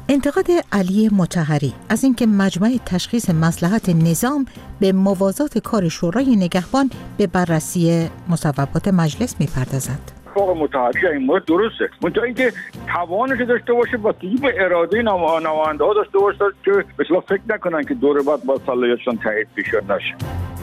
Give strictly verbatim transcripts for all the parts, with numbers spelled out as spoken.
انتقاد علی مطهری از اینکه مجمع تشخیص مصلحت نظام به موازات کار شورای نگهبان به بررسی مصوبات مجلس می‌پردازد. آقای مطهری این مورد درسته، منتها اینکه توانش داشته باشه با توجه به اراده نماینده ها داشته باشه که به اصطلاح فکر نکنن که دور بعد با صلاحیتشون تایید بشه نشه.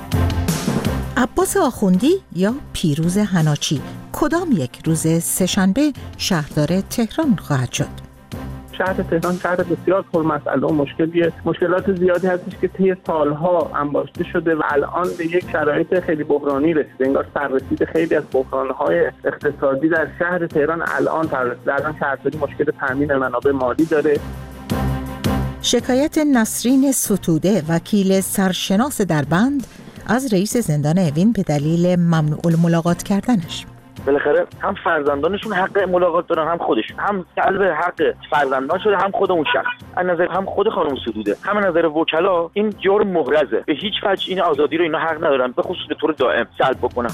عباس آخوندی یا پیروز حناچی کدام یک روز سه‌شنبه شهردار تهران خواهد شد؟ شهر تهران شهر بسیار پرمسئله و مشکلیه. مشکلات زیادی هستش که طی سالها انباشته شده و الان به یک شرایط خیلی بحرانی رسیده. انگار سررسید خیلی از بحران‌های اقتصادی در شهر تهران الان سررسیده. الان شهرداری مشکل تامین منابع مالی داره. شکایت نسرین ستوده وکیل سرشناس دربند از رئیس زندان اوین به دلیل ممنوع الملاقات کردنش. بالاخره هم فرزندانشون حق ملاقات دارن، هم خودشون، هم سلب حق فرزندان شده، هم خود اون شخص. از نظر هم خود خانم ستوده، هم از نظر وکلا این جرم محرزه. به هیچ وجه این آزادی رو اینا حق ندارن، به خصوص به طور دائم سلب بکنن.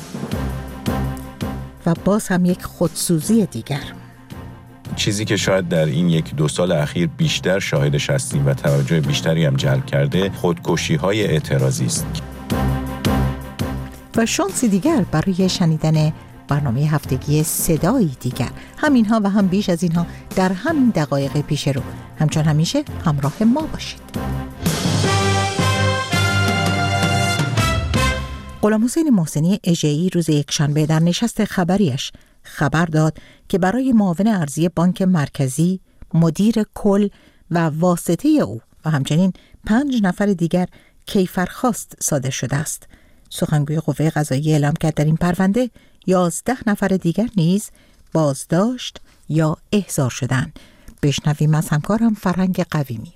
و باز هم یک خودسوزی دیگر. چیزی که شاید در این یک دو سال اخیر بیشتر شاهدش هستیم و توجه بیشتری هم جلب کرده، خودکشی‌های اعتراضی است. و شانسی دیگر برای شنیدن برنامه هفتگی صدایی دیگر. همینها و هم بیش از اینها در همین دقایق پیش رو. همچون همیشه همراه ما باشید. غلامحسین محسنی اژه‌ای روز یکشنبه در نشست خبریش خبر داد که برای معاون ارضی بانک مرکزی، مدیر کل و واسطه او و همچنین پنج نفر دیگر کیفرخواست صادر شده است. سخنگوی قوه قضاییه اعلام کرد در این پرونده یازده نفر دیگر نیز بازداشت یا احضار شدند. بشنویم از همکارم فرهنگ قویمی.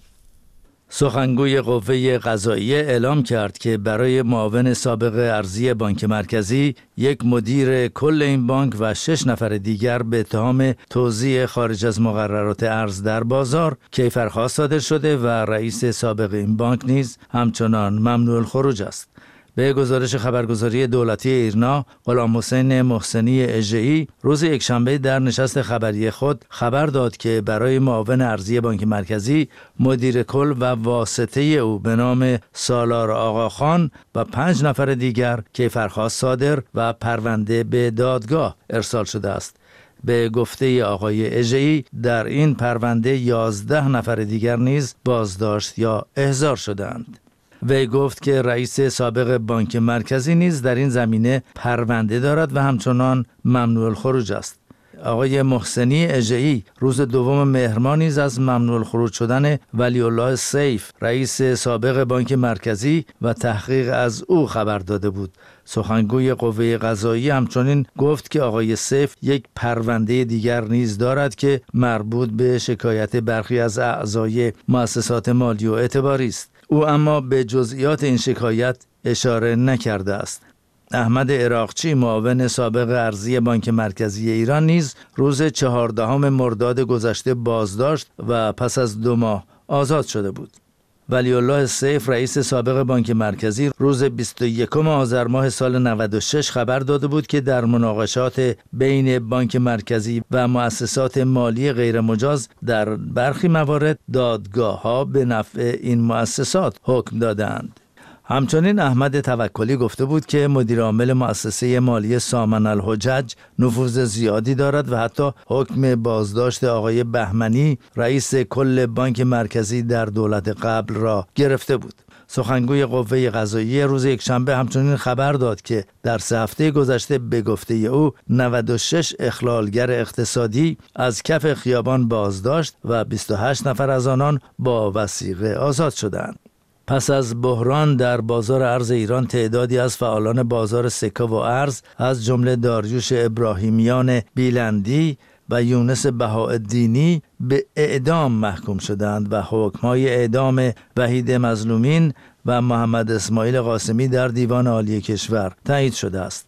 سخنگوی قوه قضاییه اعلام کرد که برای معاون سابق ارضی بانک مرکزی، یک مدیر کل این بانک و شش نفر دیگر به اتهام توزیع خارج از مقررات ارز در بازار کیفرخواست صادر شده و رئیس سابق این بانک نیز همچنان ممنوع الخروج است. به گزارش خبرگزاری دولتی ایرنا، غلامحسین محسنی اژه‌ای روز یکشنبه در نشست خبری خود خبر داد که برای معاون ارضی بانک مرکزی، مدیر کل و واسطه او به نام سالار آقاخان و پنج نفر دیگر کیفرخواست صادر و پرونده به دادگاه ارسال شده است. به گفته آقای اژه‌ای در این پرونده یازده نفر دیگر نیز بازداشت یا احضار شدند. وی گفت که رئیس سابق بانک مرکزی نیز در این زمینه پرونده دارد و همچنان ممنوع الخروج است. آقای محسنی اژه‌ای روز دوم مهر ماه نیز از ممنوع الخروج شدن ولی الله سیف رئیس سابق بانک مرکزی و تحقیق از او خبر داده بود. سخنگوی قوه قضاییه همچنین گفت که آقای سیف یک پرونده دیگر نیز دارد که مربوط به شکایت برخی از اعضای مؤسسات مالی و اعتباری است. او اما به جزئیات این شکایت اشاره نکرده است. احمد عراقچی معاون سابق ارضی بانک مرکزی ایران نیز روز چهاردهم مرداد گذشته بازداشت و پس از دو ماه آزاد شده بود. ولی الله سیف رئیس سابق بانک مرکزی روز بیست و یکم آذر ماه سال نود و شش خبر داده بود که در مناقشات بین بانک مرکزی و مؤسسات مالی غیر مجاز در برخی موارد دادگاه‌ها به نفع این مؤسسات حکم دادند. همچنین احمد توکلی گفته بود که مدیر عامل مؤسسه مالی سامن الحجج نفوذ زیادی دارد و حتی حکم بازداشت آقای بهمنی رئیس کل بانک مرکزی در دولت قبل را گرفته بود. سخنگوی قوه قضاییه روز یکشنبه همچنین خبر داد که در سه هفته گذشته به گفته او نود و شش اخلالگر اقتصادی از کف خیابان بازداشت و بیست و هشت نفر از آنان با وثیقه آزاد شدند. پس از بحران در بازار ارز ایران، تعدادی از فعالان بازار سکه و ارز از جمله داریوش ابراهیمیان بیلندی و یونس بهاءالدینی به اعدام محکوم شدند و حکم‌های اعدام وحید مظلومین و محمد اسماعیل قاسمی در دیوان عالی کشور تایید شده است.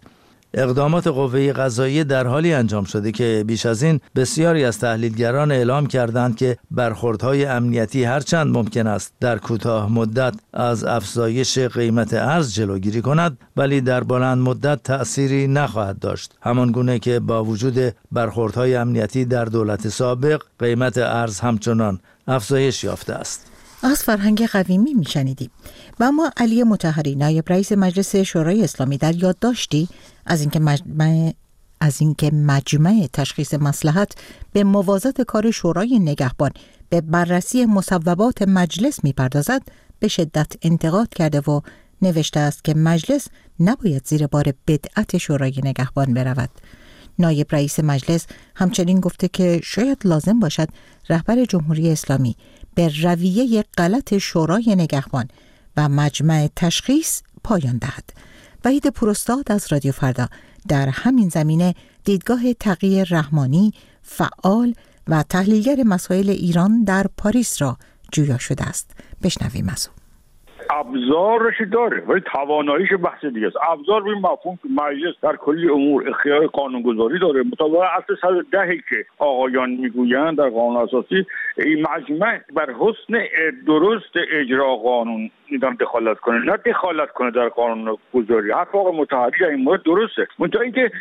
اقدامات قوه قضاییه در حالی انجام شده که بیش از این بسیاری از تحلیلگران اعلام کردند که برخوردهای امنیتی هرچند ممکن است در کوتاه مدت از افزایش قیمت ارز جلوگیری کند، ولی در بلند مدت تأثیری نخواهد داشت، همان گونه که با وجود برخوردهای امنیتی در دولت سابق قیمت ارز همچنان افزایش یافته است. از فرهنگ قویمی میشنیدیم. و اما علی مطهری، نایب رئیس مجلس شورای اسلامی، در یادداشتی از اینکه مجمع از اینکه مجمع تشخیص مصلحت به موازات کار شورای نگهبان به بررسی مصوبات مجلس میپردازد به شدت انتقاد کرده و نوشته است که مجلس نباید زیر بار بدعت شورای نگهبان برود. نایب رئیس مجلس همچنین گفته که شاید لازم باشد رهبر جمهوری اسلامی به رویه غلط شورای نگهبان و مجمع تشخیص پایان دهد. وحید پوراستاد از رادیو فردا در همین زمینه دیدگاه تقی رحمانی، فعال و تحلیلگر مسائل ایران در پاریس را جویا شده است. بشنویم از او. ابزارش داره ولی تواناییش بحث دیگه است. ابزار به مفهوم که مجلس در کلی امور اختیار قانونگذاری داره، مطابق اصل صد و ده که آقایان میگویند در قانون اساسی، این مجمع بر حسن درست اجرا قانون میدونم دخالت کنه، نه دخالت کنه در قانون گذاری. حرف آقای مطهری این مورد درسته، منتها اینکه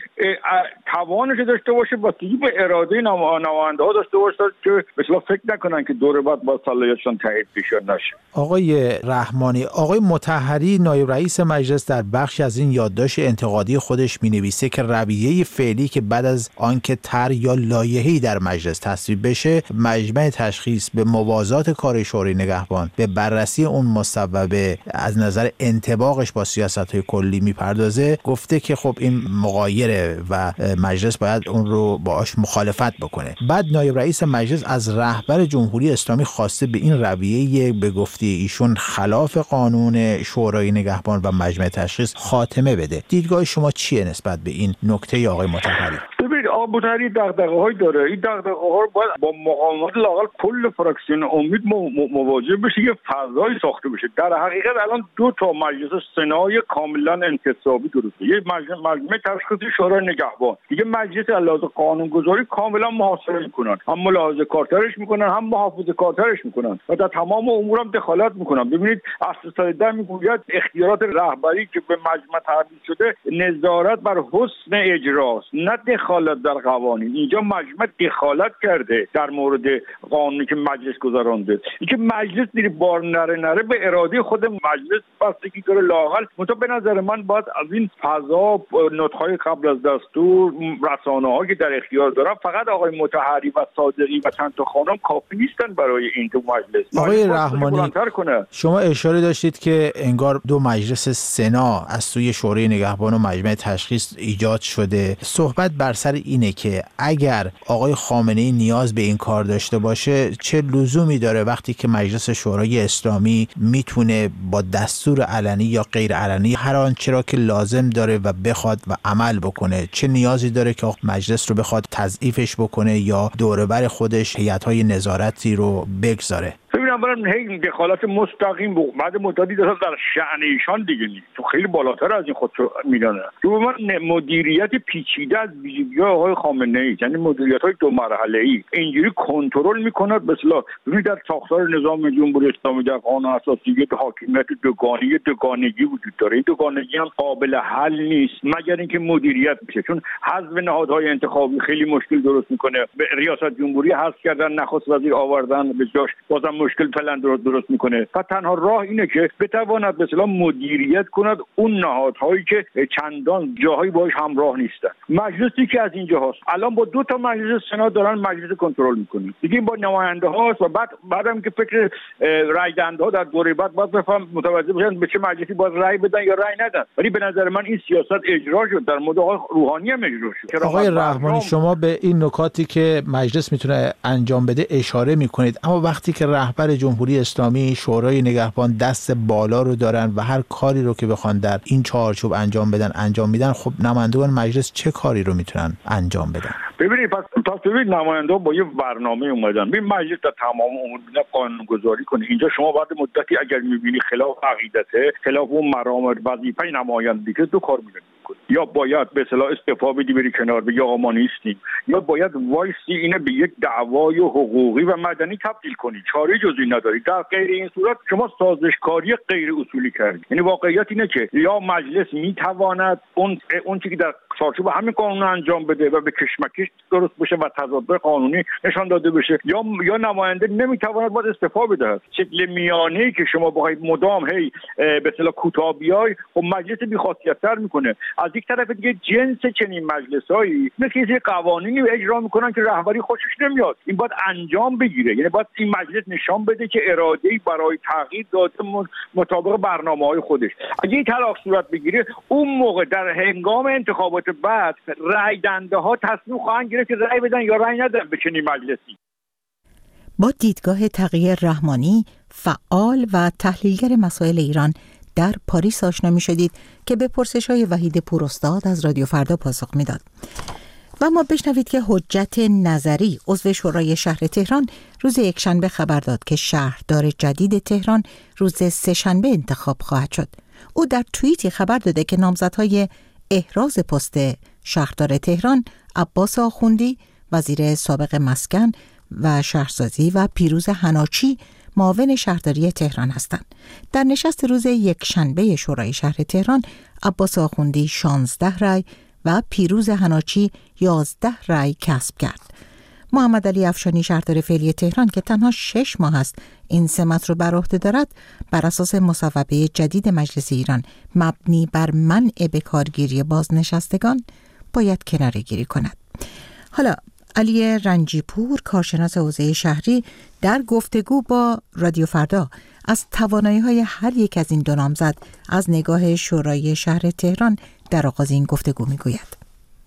توانش داشته باشه با به اراده نماینده ها داشته باشه که مثلا فکر نکنن که دور بعد با صلاحیتشون تایید بشه نشه. آقای رحمانی، آقای مطهری نایب رئیس مجلس در بخشی از این یادداشت انتقادی خودش می‌نویسه که رویه فعلی که بعد از آنکه طرح یا لایحه‌ای در مجلس تصویب بشه، مجمع تشخیص به موازات کار شورای نگهبان به بررسی اون مصوبه از نظر انطباقش با سیاست‌های کلی میپردازه، گفته که خب این مغایره و مجلس باید اون رو باهاش مخالفت بکنه. بعد نایب رئیس مجلس از رهبر جمهوری اسلامی خواسته به این رویه به گفته ایشون خلاف قانون شورای نگهبان و مجمع تشخیص خاتمه بده. دیدگاه شما چیه نسبت به این نکته آقای مطهری؟ ببینید آقای مطهری دغدغه‌هایی داره، این دغدغه‌ها رو باید با مقاومت لااقل کل فراکسیون امید مواجه بشه، یه فضایی ساخته بشه. در حقیقت الان دو تا مجلس سنای کاملا انتصابی درسته، یه مجمع تشخیص شورای نگهبان، دیگه مجلس علاوه قانونگذاری کاملا محاصره میکنن، هم ملاحظه کارترش میکنن هم محافظه کارترش میکنن و در تمام امور هم دخالت میکنن. ببینید اصل صد و ده میگوید اختیارات رهبری که به مجمع تعدیل شده نظارت بر حسن اجراست، نه دخالت در قوانین. اینجا مجمع دخالت کرده در مورد قانونی که مجلس گذرانده. اینکه مجلس دیگه بار نره نره به اراده خود مجلس بستگی داره لااقل. منتها به نظر من باید از این فضا نطق‌های قبل از دستور رسانه‌ها که در اختیار دارن، فقط آقای مطهری و صادقی و چند تا خانم کافی نیستن برای این تو مجلس. آقای رحمانی، شما اشاره داشتید که انگار دو مجلس سنا از سوی شورای نگهبان و مجمع تشخیص ایجاد شده. صحبت بر سر اینه که اگر آقای خامنه‌ای نیاز به این کار داشته باشه، چه لزومی داره وقتی که مجلس شورای اسلامی میتونه با دستور علنی یا غیر علنی هر آنچه را که لازم داره و بخواد و عمل بکنه، چه نیازی داره که مجلس رو بخواد تضعیفش بکنه یا دوربر خودش هیئت‌های نظارتی رو بگذاره؟ ببینم برام هی دخالت مستقیم بود بعد مدتی داره در شأن ایشان دیگه نیست، تو خیلی بالاتر از این خودشو میدونه. تو من مدیریت پیچیده از ویژگی‌های آقای خامنه‌ای، یعنی مدیریت‌های دو مرحله‌ای اینجوری کنترل می‌کند. مثلا ببینید در ساختار نظام جمهوری اسلامی در قانون اساسی حاکمیت دوگانه دوگانگی وجود داره. این دوگانگی هم قابل حل نیست مگر اینکه مدیریت بشه، چون حذف نهادهای انتخابی خیلی مشکل درست میکنه. به ریاست جمهوری حذف کردن، نخست وزیر آوردن به جاش بازم مشکل فعلا درست درست میکنه. و تنها راه اینه که بتواند به اصطلاح مدیریت کند اون نهادهایی که چندان جاهایی باهاش همراه نیستن. مجلسی که از اینجا هست الان با دو تا مجلس سنا دارن مجلس کنترل میکنن، دیگه با نماینده هاست و بعد بعدم که فکر رای دهنده ها در دوره بعد باید بفهم متوجه بشن به چه مجلسی باید رای بدن یا رای ندن. ولی به نظر من این سیاست اجرا شد، در مورد آقای روحانی هم اجرا شد. آقای رحمانی، شما به این نکاتی که مجلس میتونه انجام بده اشاره میکنید، اما وقتی که رهبر جمهوری اسلامی شورای نگهبان دست بالا رو دارن و هر کاری رو که بخوان در این چارچوب انجام بدن انجام میدن، خب نمایندگان مجلس چه کاری رو میتونن انجام بدن؟ ببینید پس پس ببینید نماینده‌ها با یه برنامه اومدن. ببین مجلس در تمام امور بینا قانون گذاری کنه. اینجا شما بعد مدتی اگر می‌بینی خلاف عقیدته، خلاف اون مرامر وظیفه نمایندگی که دو کار می‌کنی. یا باید به اصطلاح استعفا بدی بری کنار بگی آقا ما نیستیم، یا باید وایسی اینو به یک دعوای حقوقی و مدنی تبدیل کنی. چاره جزی نداری. در غیر این صورت شما سازشکاری غیر اصولی کردی. یعنی واقعیت اینه که یا مجلس میتواند اون اون چیزی که در چارچوب همین قانون انجام بده و به کشمکش درست بشه و تضاد قانونی نشان داده بشه، یا یا نماینده نمیتواند باید استعفا بده. شکل میانه‌ای که شما بخواید مدام هی به اصطلاح کوتاه بیای، خب مجلس بی‌خاصیت‌تر میکنه. از یک طرف دیگه جنس چنین مجلسایی مثل یه قوانینی اجرا میکنن که رهبری خوشش نمیاد. این باید انجام بگیره. یعنی باید این مجلس نشان بده که اراده‌ای برای تغییر داده مطابق برنامه‌های خودش. اگه این طلاق صورت بگیره، اون موقع در هنگام انتخابات بعد رأی دهنده‌ها تصمیم خواهند گرفت که رأی بدن یا رأی ندن به چنین مجلسی. با دیدگاه تقی رحمانی، فعال و تحلیلگر مسائل ایران در پاریس آشنا می شدید که به پرسش‌های وحید پوراستاد از رادیو فردا پاسخ میداد. و ما بشنوید که حجت نظری، عضو شورای شهر تهران، روز یکشنبه خبر داد که شهردار جدید تهران روز سه‌شنبه انتخاب خواهد شد. او در توییتی خبر داده که نامزدهای احراز پست شهردار تهران عباس آخوندی، وزیر سابق مسکن و شهرسازی، و پیروز حناچی، معاون شهرداری تهران هستند. در نشست روز یکشنبه شورای شهر تهران، عباس آخوندی شانزده رای و پیروز حناچی یازده رای کسب کرد. محمد علی افشانی، شهردار فعلی تهران که تنها شش ماه است این سمت رو بر عهده دارد، بر اساس مصوبه جدید مجلس ایران مبنی بر منع به کارگیری بازنشستگان باید کناره‌گیری کند. حالا علی رنجیپور، کارشناس حوزه شهری، در گفتگو با رادیو فردا از توانایی‌های هر یک از این دو نامزد از نگاه شورای شهر تهران در آغاز این گفتگو می‌گوید.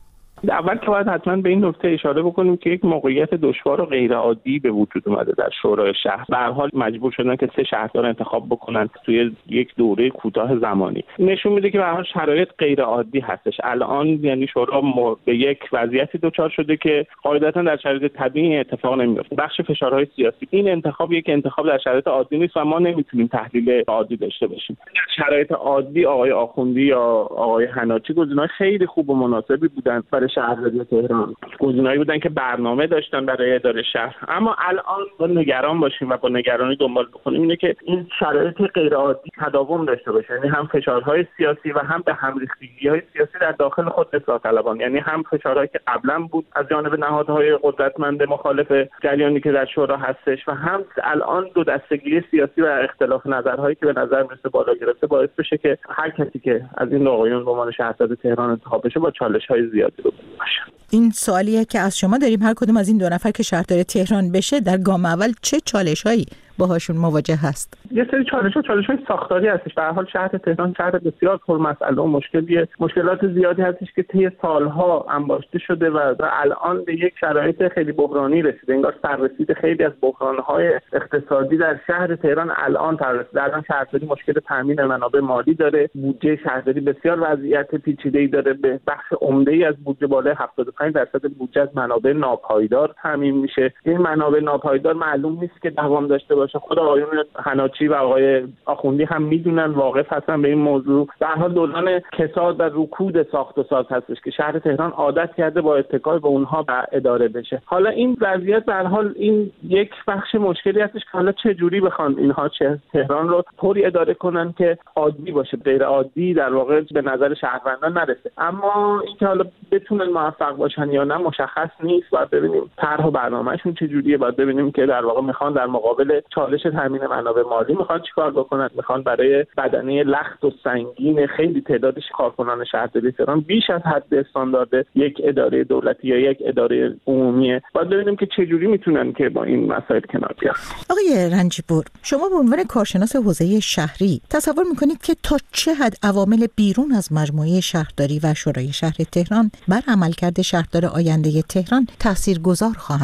اول که باید حتما به این نکته اشاره بکنیم که یک موقعیت دشوار و غیر عادی به وجود اومده در شورای شهر. به هر حال مجبور شدن که سه شهردار انتخاب بکنن توی یک دوره کوتاه زمانی. نشون میده که به هر حال شرایط غیر عادی هستش. الان یعنی شورا به یک وضعیتی دچار شده که قاعدتا در شرایط طبیعی اتفاق نمیفته. بخش فشارهای سیاسی. این انتخاب یک انتخاب در شرایط عادی نیست و ما نمیتونیم تحلیل عادی داشته باشیم. در شرایط عادی آقای آخوندی یا آقای حناچی گزینه‌های خیلی خوب و مناسبی بودن برای شهرداری تهران. گزینه‌ای بودن که برنامه داشتن برای اداره شهر. اما الان با نگران باشیم و با نگرانی دنبال بکنیم اینه که این شرایط غیر عادی تداوم داشته باشه. یعنی هم فشارهای سیاسی و هم به هم ریختگی‌های سیاسی در داخل خود اصلاح طلبان. یعنی هم فشارهایی که قبلا بود از جانب نهادهای قدرتمند مخالف جریانی که در شورا هستش و هم الان دو دستگی سیاسی و اختلاف نظرهایی که به نظر میرسه بالا گرفته باعث بشه که هر کسی که از این آقایون به عنوان شهردار تهران انتخاب بشه با چالش‌های زیادی رو باشه. این سوالیه که از شما داریم، هر کدوم از این دو نفر که شهردار تهران بشه در گام اول چه چالش‌هایی باهاشون مواجه هست؟ یه سری چالش‌ها چالش‌های ساختاری هستش. به هر حال شهر تهران شهر بسیار پرمسئله و مشکلیه. مشکلات زیادی هستش که طی سالها انباشته شده و الان به یک شرایط خیلی بحرانی رسیده. انگار سررسید خیلی از بحران‌های اقتصادی در شهر تهران الان رسیده. الان شهرداری مشکل تامین منابع مالی داره. بودجه شهرداری بسیار وضعیت پیچیده‌ای داره. به بخش عمده‌ای از بودجه بالای هفتاد و پنج درصد بودجه از منابع ناپایدار تامین میشه. این منابع ناپایدار معلوم نیست که دوام داشته باشه. خود آقایون حناچی و آقای آخوندی هم میدونن، واقف هستن به این موضوع. در حال دوران کساد و رکود ساخت و ساز هستش که شهر تهران عادت کرده با اتکای به اونها و اداره بشه. حالا این وضعیت به هر حال این یک بخش مشکلی هستش که حالا چه جوری بخوان اینها چه تهران رو طوری اداره کنن که عادی باشه، غیر عادی در واقع به نظر شهروندان نرسه. اما اینکه حالا بتونن موفق باشن یا نه مشخص نیست. باید ببینیم طرح و برنامه‌شون چه جوریه. باید ببینیم که در واقع میخوان در مقابل چالش تامین منابع مالی میخوان چیکار بکنن. میخوان برای بدنه لخت و سنگین خیلی تعداد کارکنان شهرداری تهران بیش از حد استاندارد یک اداره دولتی یا یک اداره عمومیه. باید ببینیم که چه جوری میتونن که با این مسائل کنار بیان. آقای رنجیپور، شما به عنوان کارشناس حوزه شهری تصور میکنید که تا چه حد عوامل بیرون از مجموعه شهرداری و شورای شهر تهران بر عملکرد شهردار آینده تهران تاثیرگذار خواهند بود؟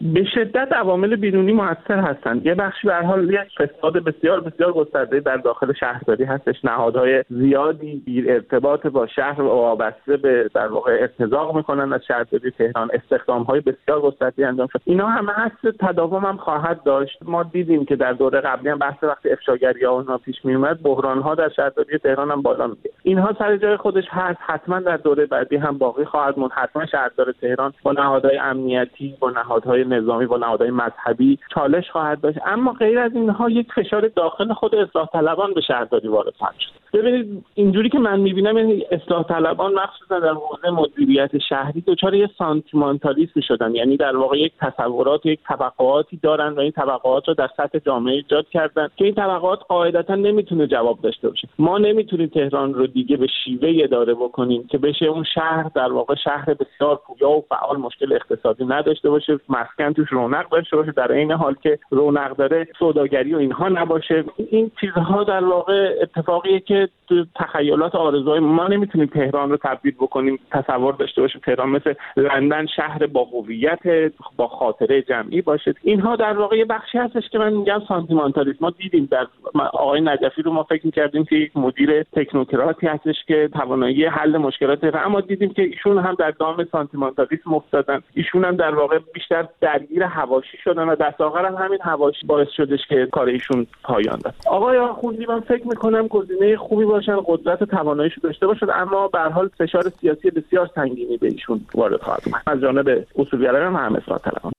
به شدت عوامل بیرونی موثر هستند. یه بخشی به هر حال یک فساد بسیار بسیار گسترده در داخل شهرداری هستش. نهادهای زیادی بی ارتباط با شهر و وابسته به در واقع ارتزاق میکنن از شهرداری تهران. استخدام‌های بسیار گسترده انجام شد. اینا همه هست، تداوم هم خواهد داشت. ما دیدیم که در دوره قبلی هم بحث وقتی افشاگری‌ها اونها پیش میومد، بحران‌ها در شهرداری تهران هم بالا میره. اینها سر جای خودش هست، حتما در دوره بعدی هم باقی خواهد موند. حتما شهردار تهران با نهادهای امنیتی، با نهادهای نظامی، با نهادهای مذهبی چالش خواهد داشت. اما غیر از اینها یک فشار داخل خود اصلاح طلبان به شهرداری وارد خواهد شد. ببینید اینجوری که من میبینم این اصلاح طلبان مخصوصا در حوزه مدیریت شهری دچار یه سانتیمانتالیسم شدن، یعنی در واقع یک تصورات، یک طبقاتی دارن و این طبقات رو در سطح جامعه ایجاد کردن که این طبقات قاعدتا نمیتونه جواب داشته باشه. ما نمیتونیم تهران رو دیگه به شیوه اداره بکنیم که بشه اون شهر در واقع شهر بسیار پویا و فعال، مشکل اقتصادی نداشته باشه، مسکن توش رونق داشته باشه، در این حال که رونق داره سوداگری و اینها نباشه. این چیزها در واقع اتفاقیه که تخیلات آرزوهای ما نمیتونیم تهران رو تبدیل بکنیم تصور داشته باشه تهران مثل لندن شهر با هویت، با خاطره جمعی باشه. اینها در واقع یه بخشی هستش که من میگم سانتیمانتالیسم. ما دیدیم در آقای نجفی رو ما فکر می‌کردیم که یک مدیر تکنوکراتی هستش که توانایی حل مشکلات داره، اما دیدیم که ایشون هم در دام سانتیمانتالیسم افتادن. ایشون هم در واقع بیشتر درگیر حواشی شدن و دست آخر هم همین حواشی باعث شدش که کار ایشون پایان داد. آقای آخوندی من فکر می‌کنم گزینه خوبی باشن، قدرت و تواناییش داشته باشن، اما به هر حال فشار سیاسی بسیار سنگینی به ایشون وارد خواهد اومد از جانب اصولگرایان و هم اصلاح طلبان.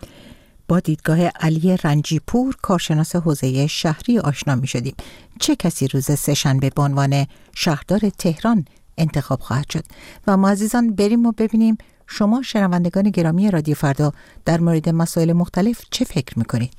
با دیدگاه علی رنجیپور کارشناس حوزه شهری آشنا می شدیم. چه کسی روز سه‌شنبه به عنوان شهردار تهران انتخاب خواهد شد؟ و ما عزیزان بریم و ببینیم شما شنوندگان گرامی رادیو فردا در مورد مسائل مختلف چه فکر می کنید؟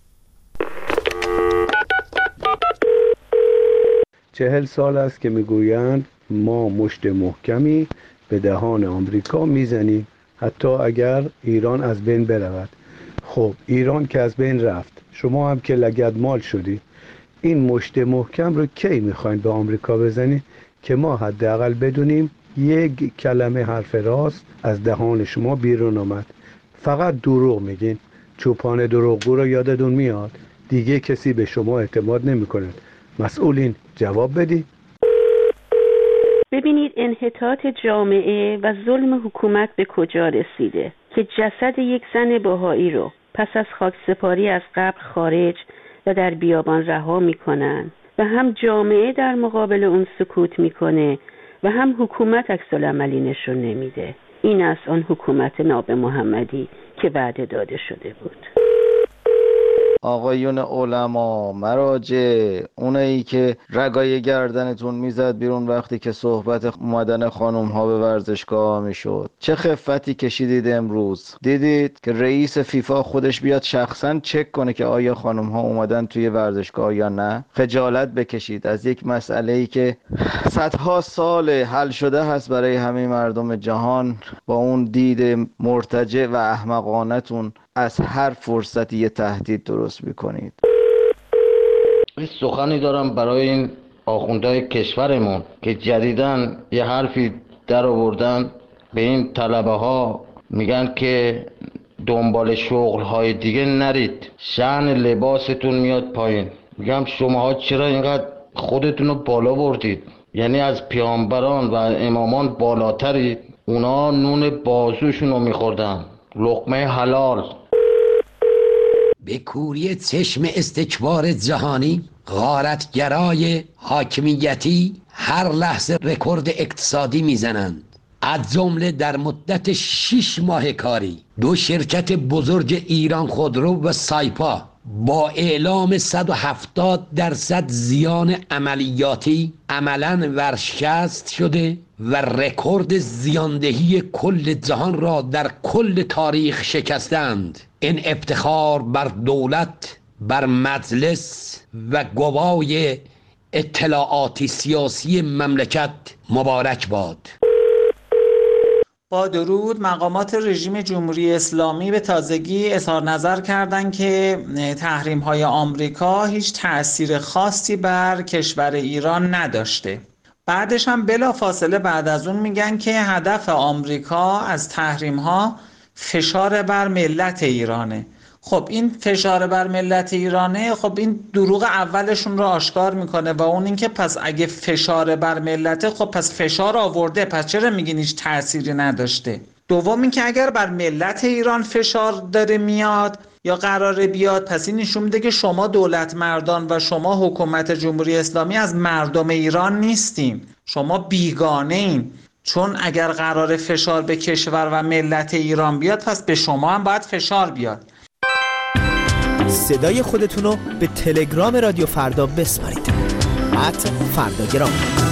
چهل سال است که میگویند ما مشت محکمی به دهان آمریکا میزنیم حتی اگر ایران از بین برود. خب ایران که از بین رفت، شما هم که لگدمال شدی، این مشت محکم رو کی میخواین به آمریکا بزنید که ما حداقل بدونیم یک کلمه حرف راست از دهان شما بیرون آمد؟ فقط دروغ میگین. چوپان دروغگو رو یادتون میاد، دیگه کسی به شما اعتماد نمیکنه. مسئولین جواب بدی. ببینید انحطاط جامعه و ظلم حکومت به کجا رسیده که جسد یک زن بهایی رو پس از خاکسپاری از قبر خارج و در بیابان رها میکنن و هم جامعه در مقابل اون سکوت میکنه و هم حکومت عکس‌العملی نشون نمیده. این از آن حکومت ناب محمدی که وعده داده شده بود. آقایون علما، مراجع، اونایی که رگای گردنتون میزد بیرون وقتی که صحبت اومدن خانوم ها به ورزشگاه میشد، چه خفتی کشیدید امروز؟ دیدید که رئیس فیفا خودش بیاد شخصا چک کنه که آیا خانوم ها اومدن توی ورزشگاه یا نه؟ خجالت بکشید از یک مسئله‌ای که صدها سال حل شده هست برای همه مردم جهان. با اون دید مرتجع و احمقانتون از هر فرصتی یه تهدید درست میکنید. این سخنی دارم برای این آخوندهای کشورمون که جدیداً یه حرفی در آوردن به این طلبه ها، میگن که دنبال شغل های دیگه نرید، شأن لباستون میاد پایین. میگم شماها چرا اینقدر خودتون رو بالا بردید؟ یعنی از پیامبران و امامان بالاترید. اونا نون بازوشون رو میخوردن، لقمه حلال. به کوری چشم استکبار جهانی، غارتگرای حاکمیتی هر لحظه رکورد اقتصادی میزنند. از جمله در مدت شش ماه کاری دو شرکت بزرگ ایران خودرو و سایپا با اعلام صد و هفتاد درصد زیان عملیاتی عملاً ورشکست شده و رکورد زیاندهی کل جهان را در کل تاریخ شکستند. این افتخار بر دولت، بر مجلس و گوای اطلاعاتی سیاسی مملکت مبارک باد. با درود، مقامات رژیم جمهوری اسلامی به تازگی اظهار نظر کردند که تحریم‌های آمریکا هیچ تأثیر خاصی بر کشور ایران نداشته. بعدش هم بلا فاصله بعد از اون میگن که هدف آمریکا از تحریم‌ها فشار بر ملت ایرانه. خب این فشار بر ملت ایرانه، خب این دروغ اولشون رو آشکار میکنه و اون اینکه پس اگه فشار بر ملت، خب پس فشار آورده، پس چرا میگین هیچ تأثیری نداشته؟ دوم اینکه اگر بر ملت ایران فشار داره میاد یا قراره بیاد، پس این نشون میده که شما دولت مردان و شما حکومت جمهوری اسلامی از مردم ایران نیستین، شما بیگانه این. چون اگر قراره فشار به کشور و ملت ایران بیاد، پس به شما هم باید فشار بیاد. صدای خودتون رو به تلگرام رادیو فردا بسپارید. ات فرداگرام.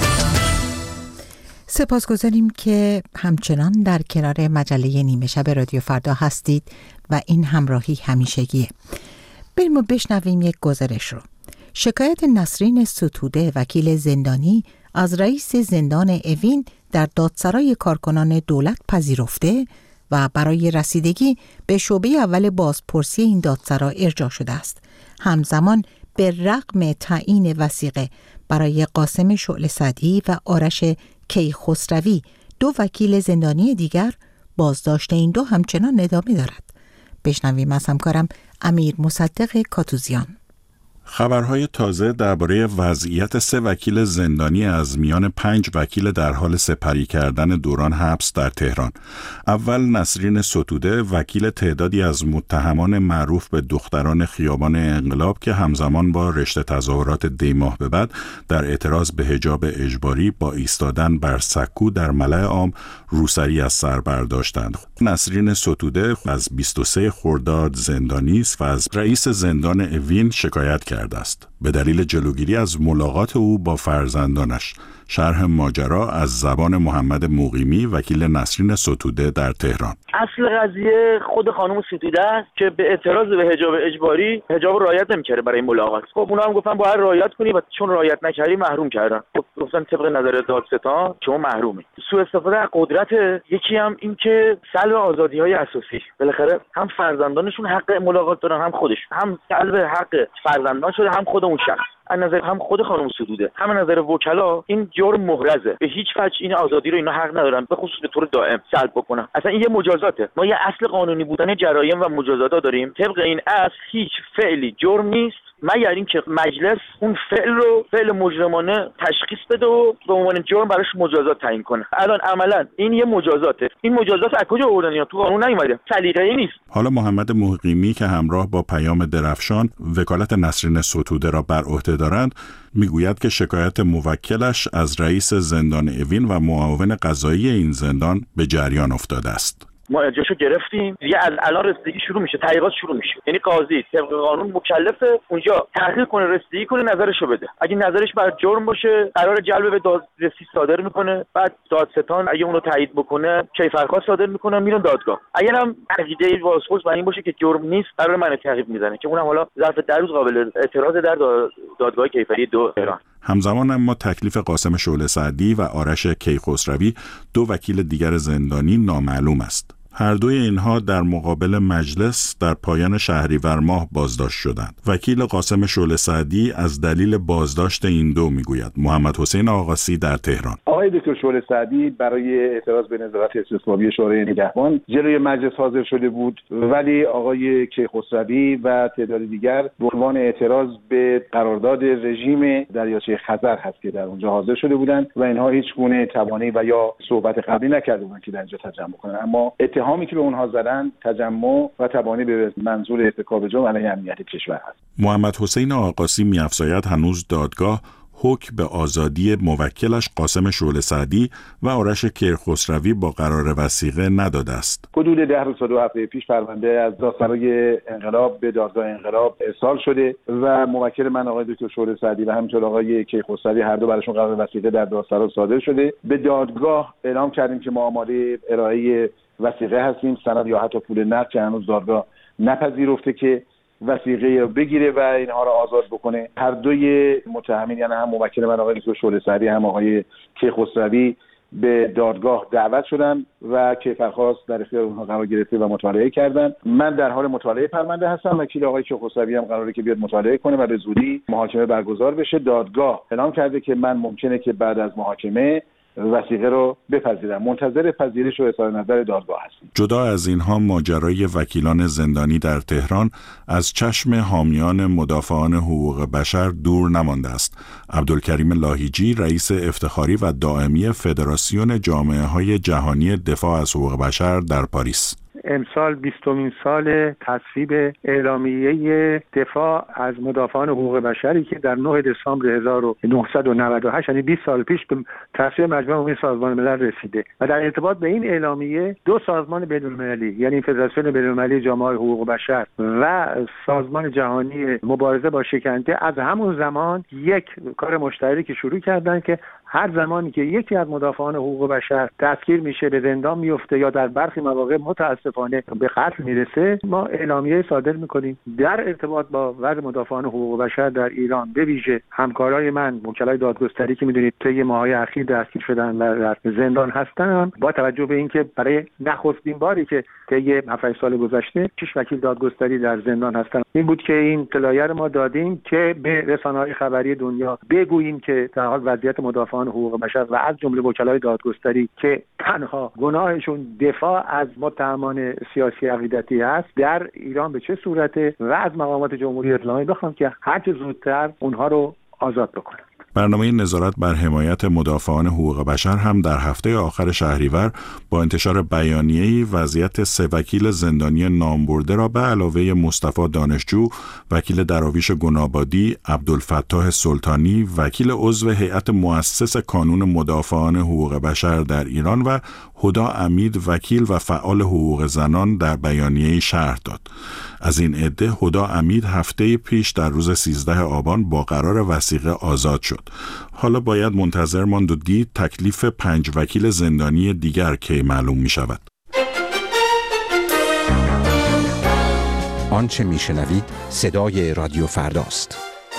سپاسگزاریم که همچنان در کنار مجله نیمه شب رادیو فردا هستید و این همراهی همیشگیه. بریم و بشنویم یک گزارش رو. شکایت نسرین ستوده، وکیل زندانی، از رئیس زندان اوین در دادسرای کارکنان دولت پذیرفته و برای رسیدگی به شعبه اول بازپرسی این دادسرا ارجاع شده است. همزمان به رغم تعیین وثیقه برای قاسم شعله سعدی و آرش کیخسروی، دو وکیل زندانی دیگر، بازداشت این دو همچنان ادامه دارد. بشنویم از همکارم امیر مصدق کاتوزیان. خبرهای تازه درباره وضعیت سه وکیل زندانی از میان پنج وکیل در حال سپری کردن دوران حبس در تهران. اول نسرین ستوده، وکیل تعدادی از متهمان معروف به دختران خیابان انقلاب که همزمان با رشته تظاهرات دی ماه به بعد در اعتراض به حجاب اجباری با ایستادن بر سکو در ملأ عام روسری از سر برداشتند. نسرین ستوده از بیست و سه خرداد زندانی است و از رئیس زندان اوین شکایت کرده است به دلیل جلوگیری از ملاقات او با فرزندانش. شرح ماجرا از زبان محمد مقیمی، وکیل نسرین ستوده در تهران. اصل قضیه خود خانم ستوده است که به اعتراض به حجاب اجباری حجاب رعایت نمی‌کرده برای ملاقات. خب اونا هم گفتن باید رعایت کنی و چون رعایت نکردی محروم کردن. خب گفتن طبق نظر دادستان شما محرومی. سوء استفاده از قدرت. یکی هم این که سلب آزادی‌های اساسی. بالاخره هم فرزندانشون حق ملاقات دارن، هم خودشون. هم سلب حق فرزندان شده، هم خود اون شخص. از نظر هم خود خانم ستوده، هم از نظر وکلا این جرم محرزه. به هیچ وجه این آزادی رو اینا حق ندارن، به خصوص به طور دائم سلب بکنن. اصلا این یه مجازاته. ما یه اصل قانونی بودن جرایم و مجازات داریم. طبق این اصل هیچ فعلی جرم نیست مگر اینکه مجلس اون فعل رو فعل مجرمانه تشخیص بده و به عنوان جرم براش مجازات تعیین کنه. الان عملا این یه مجازاته. این مجازات از کجا آوردن؟ یا تو قانون نیومده. سلیقه‌ای نیست. حالا محمد مقیمی که همراه با پیام درفشان وکالت نسرین ستوده را بر عهده دارند، میگوید که شکایت موکلش از رئیس زندان اوین و معاون قضایی این زندان به جریان افتاده است. ما ارجاعشو گرفتیم، دیگه از الان رسیدگی شروع میشه، تحقیقات شروع میشه. یعنی قاضی طبق قانون مکلفه اونجا تحقیق کنه، رسیدگی کنه، نظرشو بده. اگه نظرش بر جرم باشه قرار جلب به دادرسی صادر میکنه، بعد دادستان اگه اونو تایید بکنه کیفرخواست صادر میکنه، میرن دادگاه. اگر هم عقیده بازپرس بر این باشه که جرم نیست قرار منو تعقیب میزنه که اونم حالا ظرف در روز قابل اعتراض در دادگاه کیفری دو تهران. همزمان اما تکلیف قاسم شعله سعدی و آرش کیخسروی، دو وکیل دیگر زندانی، نامعلوم است. هر دوی اینها در مقابل مجلس در پایان شهریور ماه بازداشت شدند. وکیل قاسم شعله سعدی از دلیل بازداشت این دو میگوید. محمد حسین آقاسی در تهران. آقای دکتر شعله سعدی برای اعتراض به نظارت استثنایی شورای نگهبان جلوی مجلس حاضر شده بود، ولی آقای کیخسروی و تعداد دیگر به عنوان اعتراض به قرارداد رژیم دریاچه خزر هست که در اونجا حاضر شده بودند و اینها هیچ گونه توانایی و یا صحبت قبلی نکرده بودند که در اینجا تجمع کنند. اما اتهامی که به اونها زدن تجمع و تبانی به منظور ارتکاب جرم علیه امنیت کشور است. محمد حسین آقاسی می‌افزاید هنوز دادگاه حکم به آزادی موکلش قاسم شعله سعدی و آرش کیخسروی با قرار وثیقه نداده است. حدود ده روز تا دو هفته پیش پرونده از دادسرای انقلاب به دادگاه انقلاب ارسال شده و موکل من آقای دکتر شعله سعدی و همینطور آقای کیخسروی هر دو براشون قرار وثیقه در دادسرا صادر شده. به دادگاه اعلام کردیم که ما آماده ارائه وثیقه هستیم، سند یا حتی پول نقد که هنوز دادگاه نپذیرفته که وثیقه رو بگیره و اینها رو آزاد بکنه. هر دوی متهمین یعنی هم موکل من آقای دکتر شعله سعدی هم آقای کیخسروی به دادگاه دعوت شدن و کیفرخواست در اختیار اونها قرار گرفته و مطالعه کردن. من در حال مطالعه پرونده هستم. وکیل آقای کیخسروی هم قراره که بیاد مطالعه کنه و به زودی محاکمه برگزار بشه. دادگاه اعلام کرده که من ممکنه که بعد از محاکمه وثیقه رو بپذیرن. منتظر پذیرش و اظهار نظر دادگاه هستیم. جدا از اینها ماجرای وکیلان زندانی در تهران از چشم حامیان مدافعان حقوق بشر دور نمانده است. عبدالکریم لاهیجی رئیس افتخاری و دائمی فدراسیون جامعه‌های جهانی دفاع از حقوق بشر در پاریس: امسال بیستمین سال تصویب اعلامیه دفاع از مدافعان حقوق بشری که در نه دسامبر هزار و نهصد و نود و هشت یعنی بیست سال پیش به تصویب مجمع عمومی سازمان ملل رسیده و در ارتباط به این اعلامیه دو سازمان بین‌المللی یعنی فدراسیون بین‌المللی جامعه‌های حقوق بشر و سازمان جهانی مبارزه با شکنجه از همون زمان یک کار مشترکی شروع کردن که هر زمانی که یکی از مدافعان حقوق بشر دستگیر میشه، به زندان میفته یا در برخی مواقع متاسفانه به قتل میرسه، ما اعلامیه صادر میکنیم در ارتباط با وضع مدافعان حقوق بشر در ایران. به ویژه همکارای من وکلای دادگستری که میدونید طی ماه‌های اخیر دستگیر شدن و در زندان هستن، با توجه به اینکه برای نخستین باری که طی هفت سال گذشته شش وکیل دادگستری در زندان هستن، این بود که این اطلاعیه رو ما دادیم که به رسانه‌های خبری دنیا بگوییم که در حال وضعیت مدافعان حقوق بشر و از جمله وکلای دادگستری که تنها گناهشون دفاع از متهمان سیاسی عقیدتی هست در ایران به چه صورته و از مقامات جمهوری اسلامی بخوام که هر چه زودتر اونها رو آزاد بکنن. برنامه نظارت بر حمایت مدافعان حقوق بشر هم در هفته آخر شهریور با انتشار بیانیه‌ای وضعیت سه وکیل زندانی نامبرده را به علاوه مصطفی دانشجو، وکیل دراویش گنابادی، عبدالفتاح سلطانی، وکیل عضو هیئت مؤسس کانون مدافعان حقوق بشر در ایران و هدا امید، وکیل و فعال حقوق زنان در بیانیه‌ای شرح داد. از این عده هدا امید هفته پیش در روز سیزده آبان با قرار وثیقه آزاد شد. حالا باید منتظر ماند و دید تکلیف پنج وکیل زندانی دیگر کی معلوم می شود. آنچه می شنوید صدای رادیو فرداست.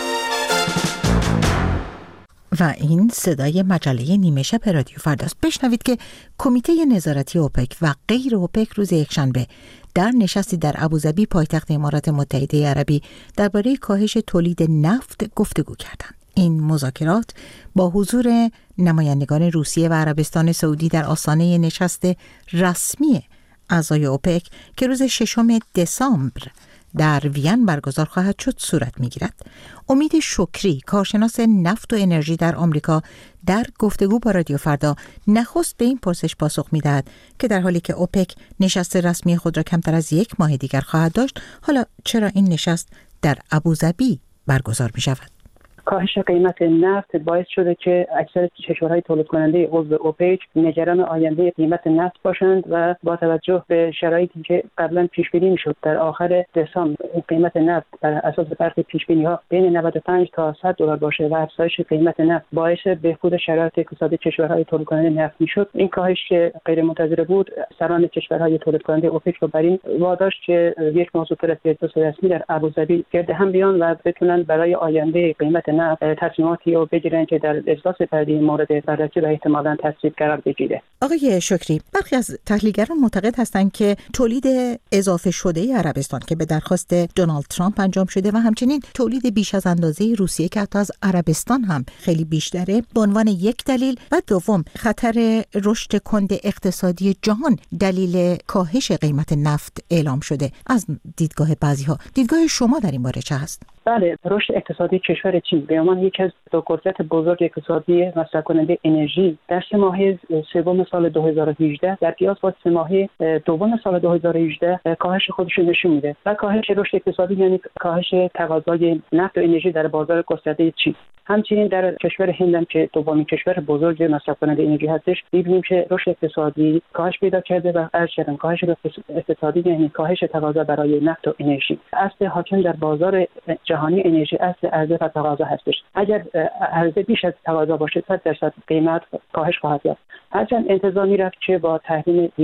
و این صدای مجله نیمه شب رادیو فرداست. بشنوید که کمیته نظارتی اوپک و غیر اوپک روز یکشنبه در نشستی در ابوظبی پایتخت امارات متحده عربی درباره کاهش تولید نفت گفتگو کردند. این مذاکرات با حضور نمایندگان روسیه و عربستان سعودی در آستانه نشست رسمی اعضای اوپک که روز ششم دسامبر در وین برگزار خواهد شد صورت می‌گیرد. امید شکری، کارشناس نفت و انرژی در آمریکا، در گفتگو با رادیو فردا نخست به این پرسش پاسخ می‌دهد که در حالی که اوپک نشست رسمی خود را کمتر از یک ماه دیگر خواهد داشت، حالا چرا این نشست در ابوظبی برگزار می‌شود؟ کاهش قیمت نفت باعث شده که اکثر کشورهای تولید کننده عضو اوپک نگران آینده قیمت نفت باشند و با توجه به شرایطی که قبلا پیش بینی میشد در آخر دسامبر قیمت نفت بر اساس برخی پیش بینی ها بین نود و پنج تا صد دلار باشه و افزایش قیمت نفت باعث بهبود شرایط اقتصادی کشورهای تولید کننده نفت میشد. این کاهش که غیر منتظره بود سران کشورهای تولید کننده اوپک رو بر این واداشت که یک موضوع اجلاس رسمی در ابوظبی گرد هم بیان و بتونن برای آینده قیمت نه تصمیماتی رو بگیرن که در اجلاس بعدی مورد بررسی و احتمالاً تصویب قرار بگیره. آقای شکری، برخی از تحلیلگران معتقد هستند که تولید اضافه شده عربستان که به درخواست دونالد ترامپ انجام شده و همچنین تولید بیش از اندازه روسیه که حتی از عربستان هم خیلی بیشتره به عنوان یک دلیل و دوم خطر رشد کند اقتصادی جهان دلیل کاهش قیمت نفت اعلام شده. از دیدگاه بعضی‌ها، دیدگاه شما در این باره چه هست؟ بله، رشد اقتصادی کشور چین به عنوان یکی از دو قدرت بزرگ اقتصادی مصرف کننده انرژی در سه ماهه سوم سال دو هزار و هجده در قیاس با سه ماهه دوم سال دو هزار و هجده کاهش خودش نشون میده و کاهش رشد اقتصادی یعنی کاهش تقاضای نفت و انرژی در بازار گسترده چین. همچنین در کشور هند هم که دومین کشور بزرگ مصرف کننده انرژی هستش می‌بینیم که رشد اقتصادی کاهش پیدا کرده و ارشدن کاهش اقتصادی یعنی کاهش تقاضا برای نفت و انرژی. اصل حاکم در بازار جهانی انرژی اصل عرضه و تقاضا هستش. اگر عرضه بیش از تقاضا باشه صد درصد قیمت کاهش خواهد یافت. هرچند انتظار می‌رفت که با تحریم ایران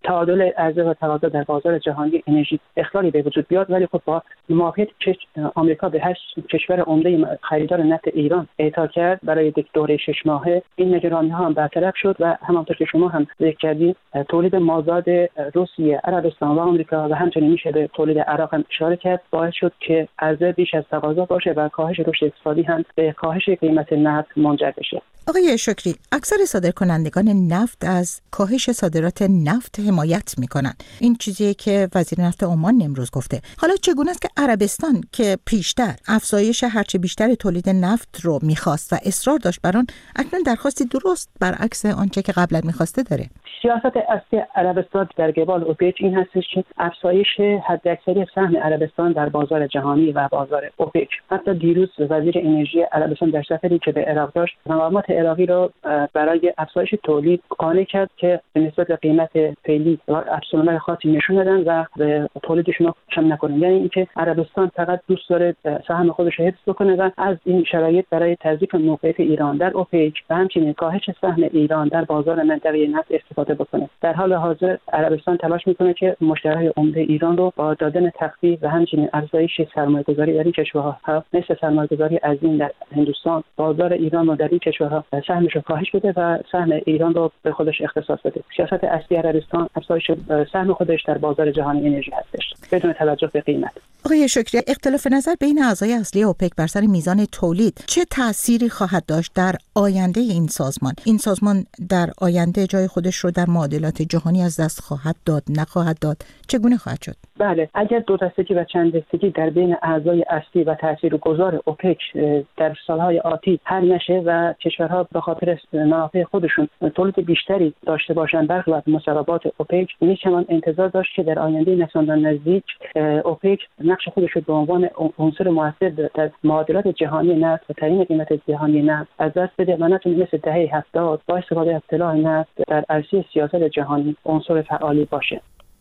تعادل عرضه و تقاضا در بازار جهانی انرژی اختلالی به وجود بیاد. ولی خب با موافقت آمریکا به هشت کشور عمده خریدار نفت ایران اعطا کرد برای دوره شش ماهه، این نگرانی‌ها هم برطرف شد و همانطور که شما هم ذکر کردید تولید مازاد روسیه، عربستان و آمریکا و همچنین میشه به تولید عراق هم اشاره کرد، باعث شد که عرضه بیش از تقاضا باشه و کاهش رشد اقتصادی هم به کاهش قیمت نفت منجر بشه. آقای شکری، اکثر صادرکنندگان نفت از کاهش صادرات نفت حمایت میکنند. این چیزیه که وزیر نفت عمان امروز گفته. حالا چگونه است که عربستان که پیشتر افزایش هرچه بیشتر تولید نفت رو میخواست و اصرار داشت بر آن، اکنون درخواستی درست برعکس آنچه که قبلا میخواسته داره؟ سیاست اصلی عربستان در قبال اوپک این هستش که افزایش حداکثری سهم عربستان در بازار جهانی و بازار اوپک. حتی دیروز وزیر انرژی عربستان در سفری که به عراق داشت، مقامات عراقی را برای افزایش تولید قانع کرد که به نسبت قیمت فعلی افزایش خاصی نشون بدن و تولیدشون رو کم نکنن. یعنی اینکه عربستان فقط دوست داره سهم خودش رو حفظ بکنه و از این شرایط برای تضعیف موقعیت ایران در اوپک و همچنین کاهش سهم ایران در بازار منطقه نفت استفاده بکنه. در حال حاضر عربستان تلاش میکنه که مشتریهای عمده ایران رو با دادن تخفیف و همچنین افزایش سرمایه‌گذاری در این کشورها مثل سرمایه‌گذاری عظیم در هندوستان، بازار ایران رو در این کشورها سهمش رو کاهش بده و سهم ایران رو به خودش اختصاص بده. سیاست اصلی عربستان افزایش سهم خودش در بازار جهانی انرژی هستش بدون توجه به قیمت. آقای شکری، اختلاف نظر بین اعضای اصلی اوپک بر سر میزان تولید چه تأثیری خواهد داشت در آینده این سازمان؟ این سازمان در آینده جای خودش رو در معادلات جهانی از دست خواهد داد، نخواهد داد؟ چگونه خواهد شد؟ بله، اگر دو دستگی و چند دستگی در بین اعضای اصلی و تاثیرگذار اوپک در سالهای آتی حل نشه و کشورها به خاطر منافع خودشون تولید بیشتری داشته باشند برخلاف مصوبات اوپک، میشوند انتظار داشت که در آینده نسبتاً نزدیک اوپک نقش خودش رو به عنوان عنصر مؤثر در معادلات جهانی نفت و تعیین قیمت جهانی نفت از دست بده و نتونه مثل دهه هفتاد با استفاده از طلا نفت در عرصه سیاست جهانی عنصر فعالی باشه.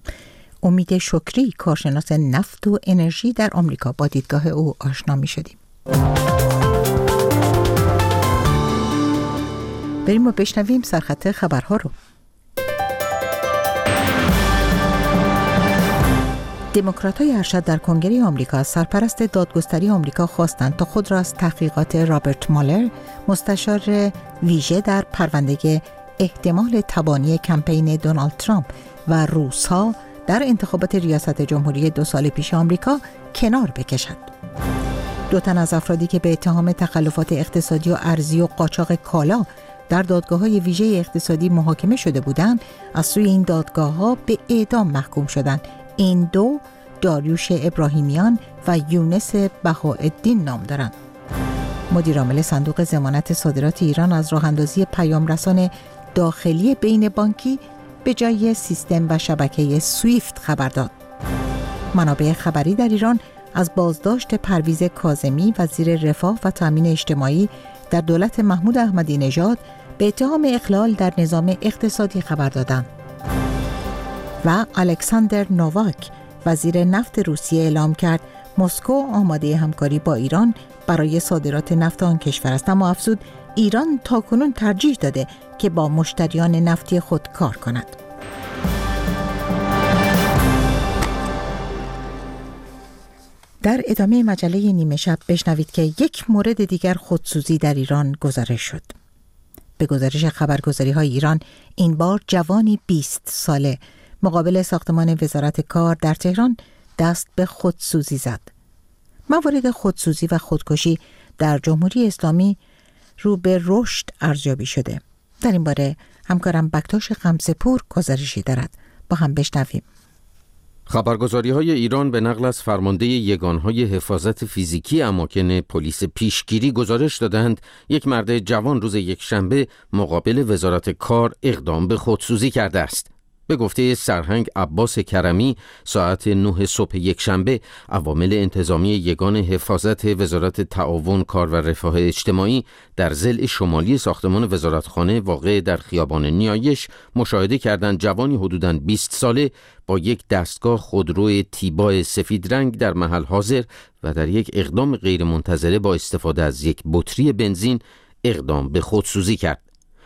امید شکری، کارشناس نفت و انرژی در آمریکا، با دیدگاه او آشنا می شدیم. بریم و بشنویم سرخط خبرها رو. دموکرات‌های ارشد در کنگره آمریکا از سرپرست دادگستری آمریکا خواستند تا خود را از تحقیقات رابرت مالر، مستشار ویژه در پرونده احتمال تبانی کمپین دونالد ترامپ و روس‌ها در انتخابات ریاست جمهوری دو سال پیش آمریکا کنار بکشد. دو تن از افرادی که به اتهام تخلفات اقتصادی و ارزی و قاچاق کالا در دادگاه‌های ویژه اقتصادی محاکمه شده بودند، از سوی این دادگاه‌ها به اعدام محکوم شدند. این دو داریوش ابراهیمیان و یونس بهاءالدین نام دارند. مدیر عامل صندوق ضمانت صادرات ایران از راه‌اندازی پیام‌رسان داخلی بین بانکی به جای سیستم و شبکه سویفت خبر داد. منابع خبری در ایران از بازداشت پرویز کاظمی وزیر رفاه و تامین اجتماعی در دولت محمود احمدی نژاد به اتهام اخلال در نظام اقتصادی خبر دادند. و الکساندر نوواک وزیر نفت روسیه اعلام کرد مسکو آماده همکاری با ایران برای صادرات نفت آن کشور است، اما افزود ایران تاکنون ترجیح داده که با مشتریان نفتی خود کار کند. در ادامه مجله نیمه شب بشنوید که یک مورد دیگر خودسوزی در ایران گزارش شد. به گزارش خبرگزاری‌های ایران، این بار جوانی بیست ساله مقابل ساختمان وزارت کار در تهران دست به خودسوزی زد. موارد خودسوزی و خودکشی در جمهوری اسلامی رو به رشد ارزیابی شده. در این باره همکارم بکتاش غمزه‌پور گزارشی دارد. با هم بشنویم. خبرگزاری‌های ایران به نقل از فرمانده یگانهای حفاظت فیزیکی اماکن پلیس پیشگیری گزارش دادند یک مرد جوان روز یکشنبه مقابل وزارت کار اقدام به خودسوزی کرده است. به گفته سرهنگ عباس کرمی، ساعت نه صبح یکشنبه عوامل انتظامی یگان حفاظت وزارت تعاون کار و رفاه اجتماعی در ضلع شمالی ساختمان وزارتخانه واقع در خیابان نیایش مشاهده کردند جوانی حدوداً بیست ساله با یک دستگاه خودرو تیبا سفید رنگ در محل حاضر و در یک اقدام غیرمنتظره با استفاده از یک بطری بنزین اقدام به خودسوزی کرد.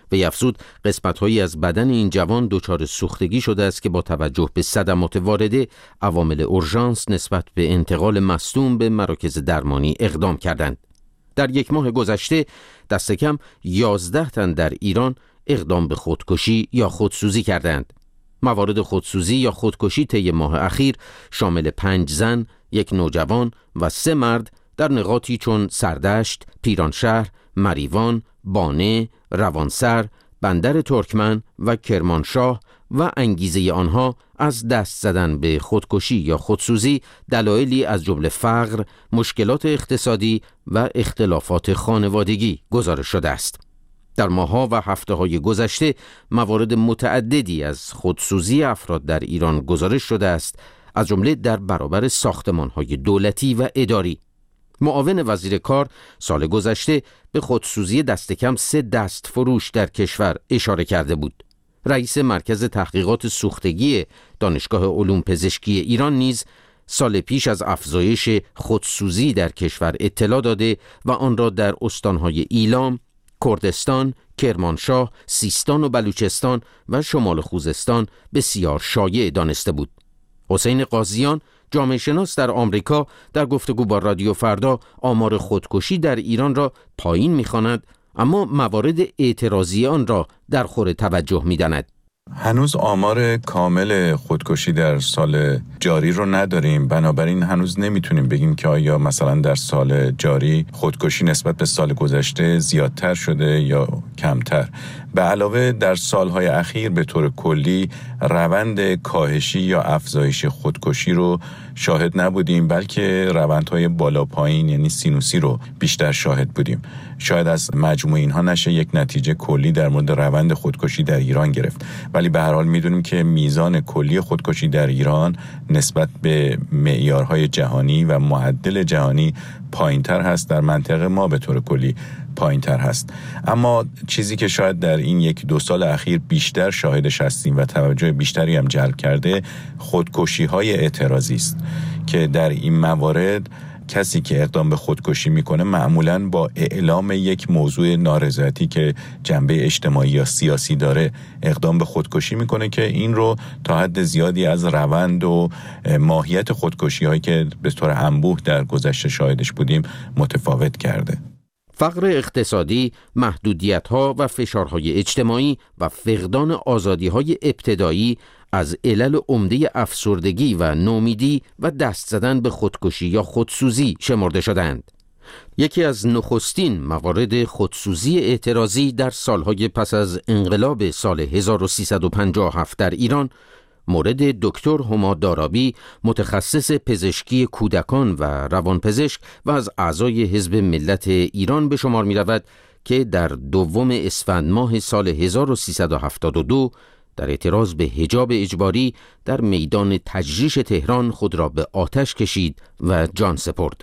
و افزود قسمت‌هایی از بدن این جوان دچار سوختگی شده است که با توجه به صدمات وارده عوامل اورژانس نسبت به انتقال مصدوم به مراکز درمانی اقدام کردند. در یک ماه گذشته دست کم یازده تن در ایران اقدام به خودکشی یا خودسوزی کردند. موارد خودسوزی یا خودکشی طی ماه اخیر شامل پنج زن، یک نوجوان و سه مرد در نقاطی چون سردشت، پیرانشهر، مریوان، بانه، روانسر، بندر ترکمن و کرمانشاه و انگیزه آنها از دست زدن به خودکشی یا خودسوزی دلایلی از جمله فقر، مشکلات اقتصادی و اختلافات خانوادگی گزارش شده است. در ماه‌ها و هفته‌های گذشته موارد متعددی از خودسوزی افراد در ایران گزارش شده است، از جمله در برابر ساختمان‌های دولتی و اداری. معاون وزیر کار سال گذشته به خودسوزی دست کم سه دست فروش در کشور اشاره کرده بود. رئیس مرکز تحقیقات سوختگی دانشگاه علوم پزشکی ایران نیز سال پیش از افزایش خودسوزی در کشور اطلاع داده و آن را در استانهای ایلام، کردستان، کرمانشاه، سیستان و بلوچستان و شمال خوزستان بسیار شایع دانسته بود. حسین قاضیان، جامعه شناس در آمریکا، در گفتگو با رادیو فردا آمار خودکشی در ایران را پایین می‌خواند، اما موارد اعتراضی آن را در خور توجه می‌داند. هنوز آمار کامل خودکشی در سال جاری رو نداریم، بنابراین هنوز نمیتونیم بگیم که آیا مثلا در سال جاری خودکشی نسبت به سال گذشته زیادتر شده یا کمتر. به علاوه در سالهای اخیر به طور کلی روند کاهشی یا افزایش خودکشی رو شاهد نبودیم، بلکه روندهای بالا پایین یعنی سینوسی رو بیشتر شاهد بودیم. شاید از مجموع اینها نشه یک نتیجه کلی در مورد روند خودکشی در ایران گرفت، ولی به هر حال میدونیم که میزان کلی خودکشی در ایران نسبت به معیارهای جهانی و معدل جهانی پایینتر هست، در منطقه ما به طور کلی پایینتر هست. اما چیزی که شاید در این یک دو سال اخیر بیشتر شاهدش هستیم و توجه بیشتری هم جلب کرده، خودکشی های اعتراضی است که در این موارد کسی که اقدام به خودکشی میکنه معمولاً با اعلام یک موضوع نارضایتی که جنبه اجتماعی یا سیاسی داره اقدام به خودکشی میکنه که این رو تا حد زیادی از روند و ماهیت خودکشی هایی که به طور انبوه در گذشته شاهدش بودیم متفاوت کرده. فقر اقتصادی، محدودیت‌ها و فشارهای اجتماعی و فقدان آزادی‌های ابتدایی از علل عمده افسردگی و نومیدی و دست زدن به خودکشی یا خودسوزی شمرده شدند. یکی از نخستین موارد خودسوزی اعتراضی در سالهای پس از انقلاب سال هزار و سیصد و پنجاه و هفت در ایران مورد دکتر هما دارابی، متخصص پزشکی کودکان و روانپزشک و از اعضای حزب ملت ایران به شمار می رود که در دوم اسفند ماه سال هزار و سیصد و هفتاد و دو در اعتراض به حجاب اجباری در میدان تجریش تهران خود را به آتش کشید و جان سپرد.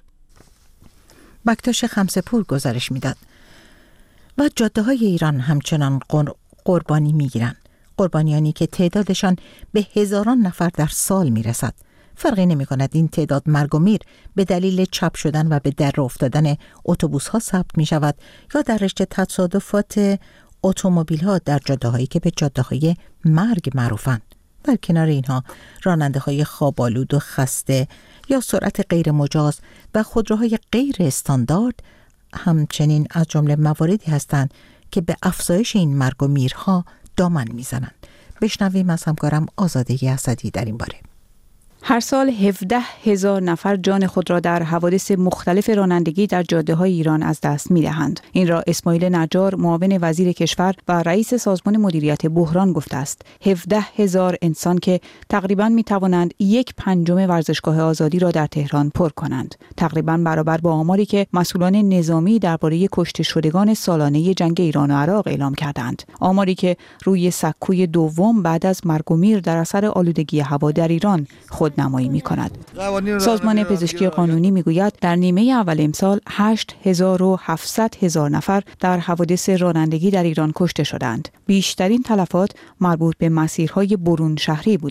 بکتاش خمسه‌پور گزارش میداد و جاده های ایران همچنان قربانی میگیرند. قربانیانی که تعدادشان به هزاران نفر در سال میرسد. فرقی نمی کند این تعداد مرگ و میر به دلیل چپ شدن و به در افتادن اتوبوس ها ثبت می شود یا در رشته تصادفات اتومبیل ها در جاده هایی که به جاده های مرگ معروفند. در کنار اینها راننده های خواب‌آلود و خسته یا سرعت غیر مجاز و خودروهای غیر استاندارد همچنین از جمله مواردی هستند که به افزایش این مرگ و میرها دامن میزنند. بشنویم از همکارم آزاده اسدی در این باره. هر سال هفده هزار نفر جان خود را در حوادث مختلف رانندگی در جاده‌های ایران از دست می‌دهند. این را اسماعیل نجار، معاون وزیر کشور و رئیس سازمان مدیریت بحران گفته است. هفده هزار انسان که تقریباً می‌توانند یک پنجم ورزشگاه آزادی را در تهران پر کنند. تقریباً برابر با آماری که مسئولان نظامی درباره کشته شدگان سالانه جنگ ایران و عراق اعلام کردند. آماری که روی سکوی دوم بعد از مرگ و میر در اثر آلودگی هوا در ایران خود نمایی می کند. سازمان پزشکی قانونی می گوید در نیمه اول امسال هشت هزار و هفتصد هزار نفر در حوادث رانندگی در ایران کشته شدند. بیشترین تلفات مربوط به مسیرهای برون شهری بوده است.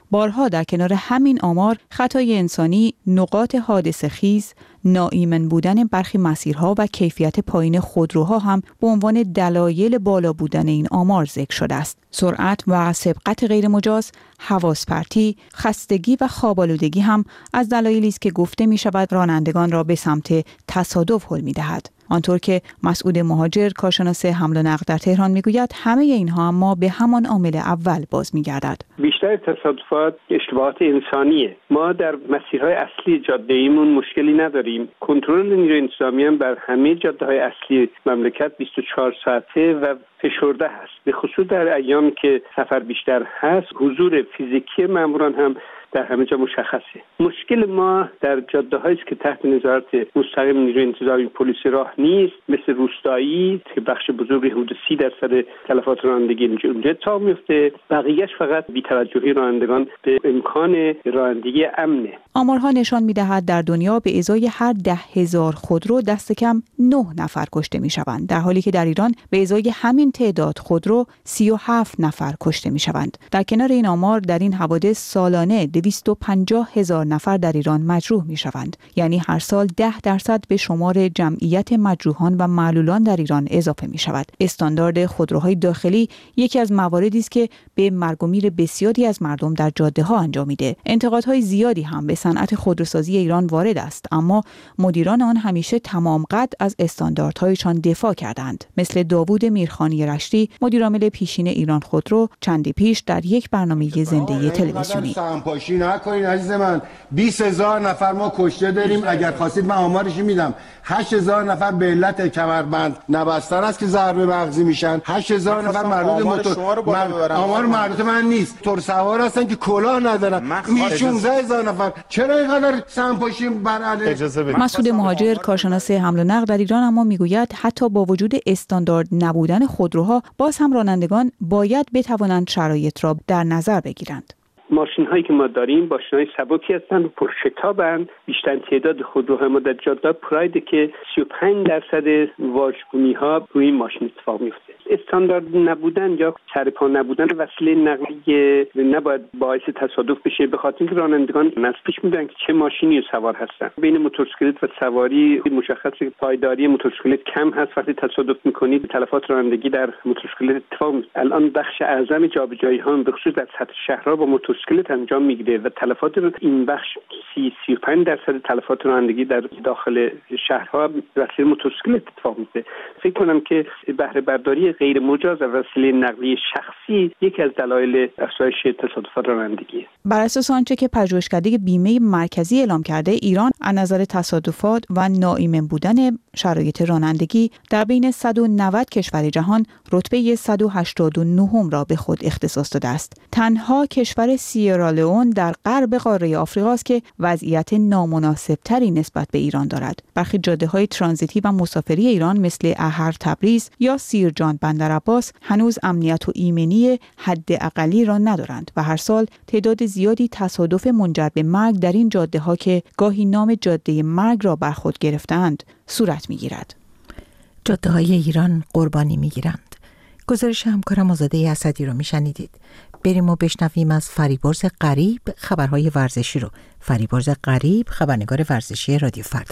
بارها در کنار همین آمار خطای انسانی، نقاط حادثه خیز، ناایمن بودن برخی مسیرها و کیفیت پایین خودروها هم به عنوان دلایل بالا بودن این آمار ذکر شده است. سرعت و سبقت غیر مجاز، حواس پرتی، خستگی و خواب‌آلودگی هم از دلایلی است که گفته می شود رانندگان را به سمت تصادف هل می دهد. آنطور که مسعود مهاجر کارشناس حمل و نقل در تهران میگوید همه اینها اما به همان عامل اول باز میگردد. بیشتر تصادفات اشتباهات انسانیه. ما در مسیرهای اصلی جاده ایمون مشکلی نداریم. کنترل نیروی انتظامی هم بر همه جاده‌های اصلی مملکت بیست و چهار ساعته و فشرده هست. به خصوص در ایامی که سفر بیشتر هست، حضور فیزیکی ماموران هم در همه جا مشخصه. مشکل ما در جاده‌هایی است که تحت نظارت مستقیم نیروی انتظامی پلیس راه نیست، مثل روستایی که بخش بزرگی حدود سی درصد تلفات رانندگی اونجا اتفاق میفته، بقیه‌اش فقط بی‌توجهی رانندگان به امکان رانندگی امنه. آمارها نشان می‌دهد در دنیا به ازای هر ده هزار خودرو دست کم نه نفر کشته می‌شوند، در حالی که در ایران به ازای همین تعداد خودرو سی و هفت نفر کشته می‌شوند. در کنار این آمار در این حوادث سالانه دویست و پنجاه هزار نفر در ایران مجروح می‌شوند، یعنی هر سال ده درصد به شمار جمعیت مجروحان و معلولان در ایران اضافه می‌شود. استاندارد خودروهای داخلی یکی از مواردی است که به مرگ و میر بسیاری از مردم در جاده‌ها انجام میده. انتقادهای زیادی هم به صنعت خودروسازی ایران وارد است، اما مدیران آن همیشه تمام قد از استانداردهایشان دفاع کردند. مثل داوود میرخانی رشتی، مدیرعامل پیشین ایران خودرو، چندی پیش در یک برنامه زنده تلویزیونی: سمپاشی نکنین عزیز من، بیست هزار نفر ما کشته داریم. اگر خواستید من آمارش میدم. هشت هزار نفر به علت کمربند نبستن است که ضربه مغزی میشن. هشت هزار نفر مربوط موتور من... آمار مربوط من نیست. تور سوار هستن که کلاه ندارن. شانزده هزار نفر. چرا اینقدر سمپاشی بر علیه؟ مسعود مهاجر کارشناس حمل و نقل در ایران اما میگوید حتی با وجود استاندارد نبودن خودروها باز هم رانندگان باید بتوانند شرایط را در نظر بگیرند. ماشین هایی که ما داریم ماشین های سبکی هستن و پرشتابن. بیشتر تعداد خودروهای ما در جاده پراید که سی و پنج درصد واژگونی ها روی این ماشین اتفاق میفته. استاندارد نبودن یا سرپا نبودن وسیله نقلیه نباید باعث تصادف بشه، به خاطر اینکه رانندگان از پیش میدونن که چه ماشینی سوار هستن. بین موتورسیکلت و سواری مشخصه پایداری موتورسیکلت کم هست. وقتی تصادف میکنید تلفات رانندگی در موتورسیکلت اتفاق میفته. الان بخش اعظم جابجایی ها به خصوص در سطح شهرها با موتورسیکلت انجام میگیره و تلفات این بخش سی سی و پنج درصد تلفات رانندگی در داخل شهرها وسیله موتورسیکلت اتفاق میفته. فکر کنم که بهره برداری غیر مجاز از وسیله نقلیه شخصی یکی از دلایل افزایش تصادفات رانندگی. بر اساس آنچه که پژوهشکده بیمه مرکزی اعلام کرده، ایران از نظر تصادفات و ناایمن بودن شرایط رانندگی در بین صد و نود کشور جهان رتبه صد و هشتاد و نه را به خود اختصاص داده است. تنها کشور سیرالئون در غرب قاره آفریقا است که وضعیت نامناسبتری نسبت به ایران دارد. برخی جاده‌های ترانزیتی و مسافری ایران مثل احر تبریز یا سیرجان بندرعباس هنوز امنیت و ایمنی حداقلی را ندارند و هر سال تعداد زیادی تصادف منجر به مرگ در این جاده‌ها که گاهی نام جاده مرگ را بر خود گرفتند صورت می‌گیرد. جاده‌های ایران قربانی می‌گیرند. گزارش همکارم آزاده اسدی رو میشنیدید. بریم و بشنویم از فریبرز غریب خبرهای ورزشی رو. فریبرز غریب خبرنگار ورزشی رادیو فردا.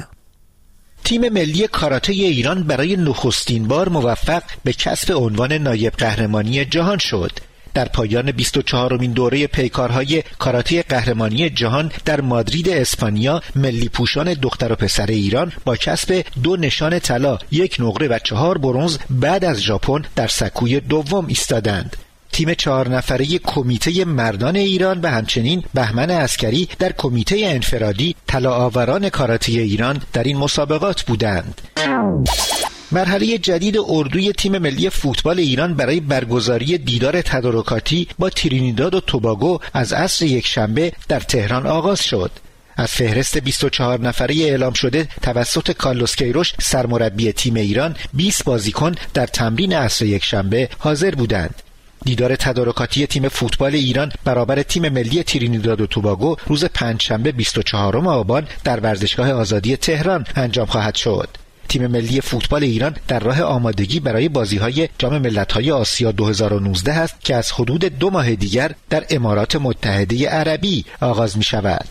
تیم ملی کاراته ایران برای نخستین بار موفق به کسب عنوان نایب قهرمانی جهان شد. در پایان بیست و چهارمین دوره پیکارهای کاراته قهرمانی جهان در مادرید اسپانیا، ملی پوشان دختر و پسر ایران با کسب دو نشان طلا، یک نقره و چهار برنز بعد از ژاپن در سکوی دوم ایستادند. تیم چهار نفره کمیته مردان ایران و همچنین بهمن عسکری در کمیته انفرادی طلاآوران کاراته ایران در این مسابقات بودند. مرحله جدید اردوی تیم ملی فوتبال ایران برای برگزاری دیدار تدارکاتی با ترینیداد و توباگو از عصر یکشنبه در تهران آغاز شد. از فهرست بیست و چهار نفره اعلام شده توسط کارلوس کیروش سرمربی تیم ایران، بیست بازیکن در تمرین عصر یکشنبه حاضر بودند. دیدار تدارکاتی تیم فوتبال ایران برابر تیم ملی ترینیداد و توباگو روز پنجشنبه بیست و چهارم آبان در ورزشگاه آزادی تهران انجام خواهد شد. تیم ملی فوتبال ایران در راه آمادگی برای بازی‌های جام ملت‌های آسیا دو هزار و نوزده است که از حدود دو ماه دیگر در امارات متحده عربی آغاز می‌شود.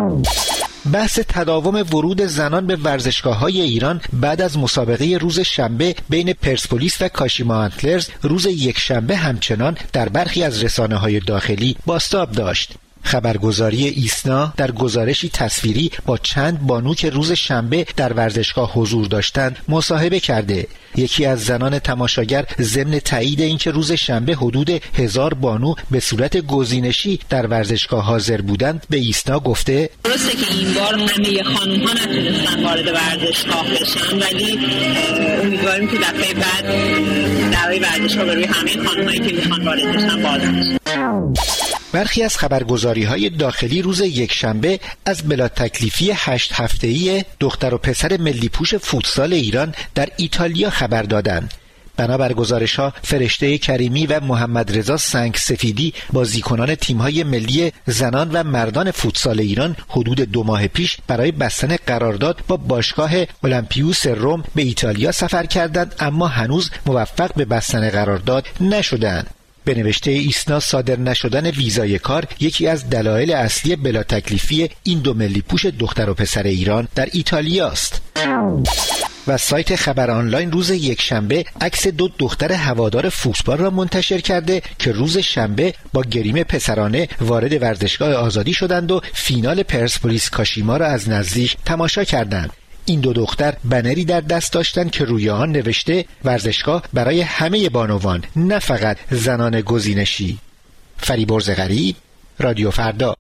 بحث تداوم ورود زنان به ورزشگاه‌های ایران بعد از مسابقه روز شنبه بین پرسپولیس و کاشیما آنتلرز روز یکشنبه همچنان در برخی از رسانه‌های داخلی بازتاب داشت. خبرگزاری ایسنا در گزارشی تصویری با چند بانو که روز شنبه در ورزشگاه حضور داشتند مصاحبه کرده. یکی از زنان تماشاگر ضمن تایید اینکه روز شنبه حدود هزار بانو به صورت گزینشی در ورزشگاه حاضر بودند به ایسنا گفته درسته که این بار همه خانم ها نتونستن وارد ورزشگاه بشن، ولی امیدواریم که دفعه بعد دروی ورزشگاه به روی همه خانم هایی که میخوان وارد بشن باز بشه. برخی از خبرگزاری‌های داخلی روز یکشنبه از بلا تکلیفی هشت هفته‌ای دختر و پسر ملی پوش فوتسال ایران در ایتالیا خبر دادند. بنابر گزارش‌ها فرشته کریمی و محمد رضا سنگ سفیدی بازیکنان تیم‌های ملی زنان و مردان فوتسال ایران حدود دو ماه پیش برای بستن قرارداد با باشگاه اولمپیوس روم به ایتالیا سفر کردند، اما هنوز موفق به بستن قرارداد نشدند. به نوشته ایسنا صادر نشدن ویزای کار یکی از دلایل اصلی بلا تکلیفی این دو ملی پوش دختر و پسر ایران در ایتالیا است. و سایت خبر آنلاین روز یکشنبه عکس دو دختر هوادار فوتبال را منتشر کرده که روز شنبه با گریم پسرانه وارد ورزشگاه آزادی شدند و فینال پرسپولیس کاشیما را از نزدیک تماشا کردند. این دو دختر بنری در دست داشتند که روی آن نوشته ورزشگاه برای همه بانوان، نه فقط زنان گزینشی. فریبرز غریب، رادیو فردا.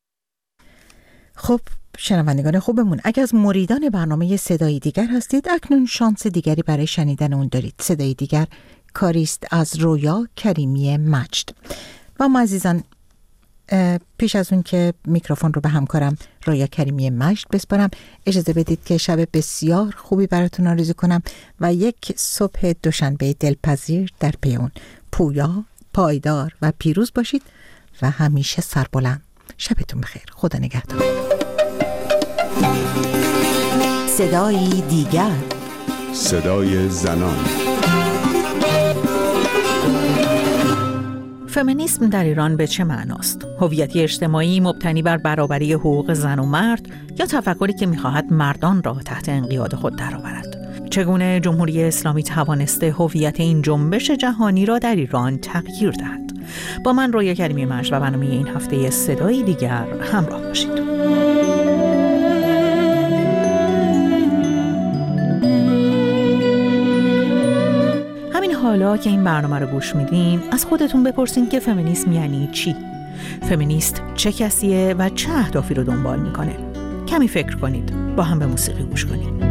خب شنوندگان خوبمون، اگر از مریدان برنامه صدای دیگر هستید اکنون شانس دیگری برای شنیدن اون دارید. صدای دیگر کاریست از رویا کریمی مجد. و ما عزیزان پیش از اون که میکروفون رو به همکارم رویا کریمی مجد بسپارم، اجازه بدید که شب بسیار خوبی براتون آرزو کنم و یک صبح دوشنبه دلپذیر در پی اون. پویا، پایدار و پیروز باشید و همیشه سربلند. شبتون بخیر. خدا نگهدار. صدای دیگر، صدای زنان. فمینیسم در ایران به چه معناست؟ هویتی اجتماعی مبتنی بر برابری حقوق زن و مرد یا تفکری که می‌خواهد مردان را تحت انقیاد خود درآورد؟ چگونه جمهوری اسلامی توانسته هویت این جنبش جهانی را در ایران تغییر دهد؟ با من رویا کریمی مجد و برنامه این هفته صدای دیگر همراه باشید. حالا که این برنامه رو گوش میدین از خودتون بپرسین که فمینیسم یعنی چی؟ فمینیست چه کسیه و چه اهدافی رو دنبال میکنه؟ کمی فکر کنید، با هم به موسیقی گوش کنید.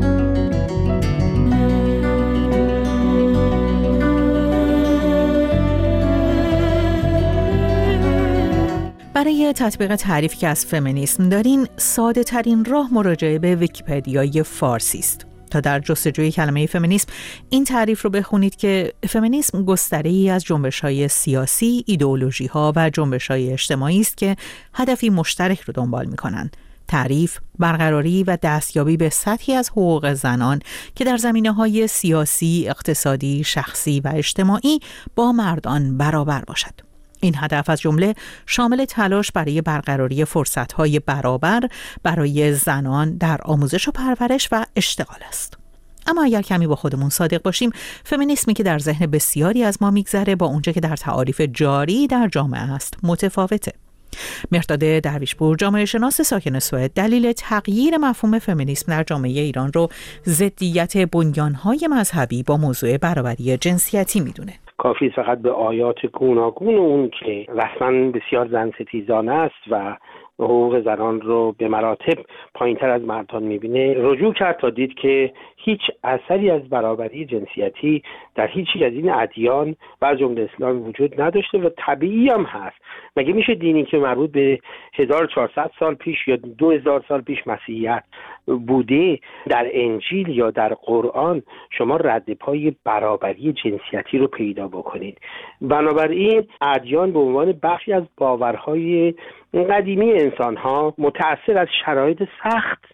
برای تطبیق تعریفی که از فمینیسم دارین، ساده ترین راه مراجعه به ویکی‌پدیای فارسی است. تا در جستجوی کلمه فمینیسم این تعریف رو بخونید که فمینیسم گستره‌ای از جنبش‌های سیاسی، ایدئولوژی‌ها و جنبش‌های اجتماعی است که هدفی مشترک رو دنبال می‌کنند. تعریف، برقراری و دستیابی به سطحی از حقوق زنان که در زمینه‌های سیاسی، اقتصادی، شخصی و اجتماعی با مردان برابر باشد. این هدف از جمله شامل تلاش برای برقراری فرصت‌های برابر برای زنان در آموزش و پرورش و اشتغال است. اما اگر کمی با خودمون صادق باشیم، فمینیسمی که در ذهن بسیاری از ما میگذره با اونچه که در تعاریف جاری در جامعه است متفاوته. مهرداد درویشپور، جامعه شناس ساکن سوئد، دلیل تغییر مفهوم فمینیسم در جامعه ایران رو ضدیت بنیان‌های مذهبی با موضوع برابری جنسیتی میدونه. کافی فقط به آیات گوناگون اون که رسما بسیار زن ستیزانه است و حقوق زنان رو به مراتب پایین‌تر از مردان می‌بینه رجوع کرد تا دید که هیچ اثری از برابری جنسیتی در هیچی از این ادیان و از جمله اسلام وجود نداشته و طبیعی هم هست. مگه میشه دینی که مربوط به هزار و چهارصد سال پیش یا دو هزار سال پیش مسیحیت بوده در انجیل یا در قرآن شما رد پای برابری جنسیتی رو پیدا بکنید؟ بنابراین ادیان به عنوان بخشی از باورهای قدیمی انسان‌ها متأثر از شرایط سخت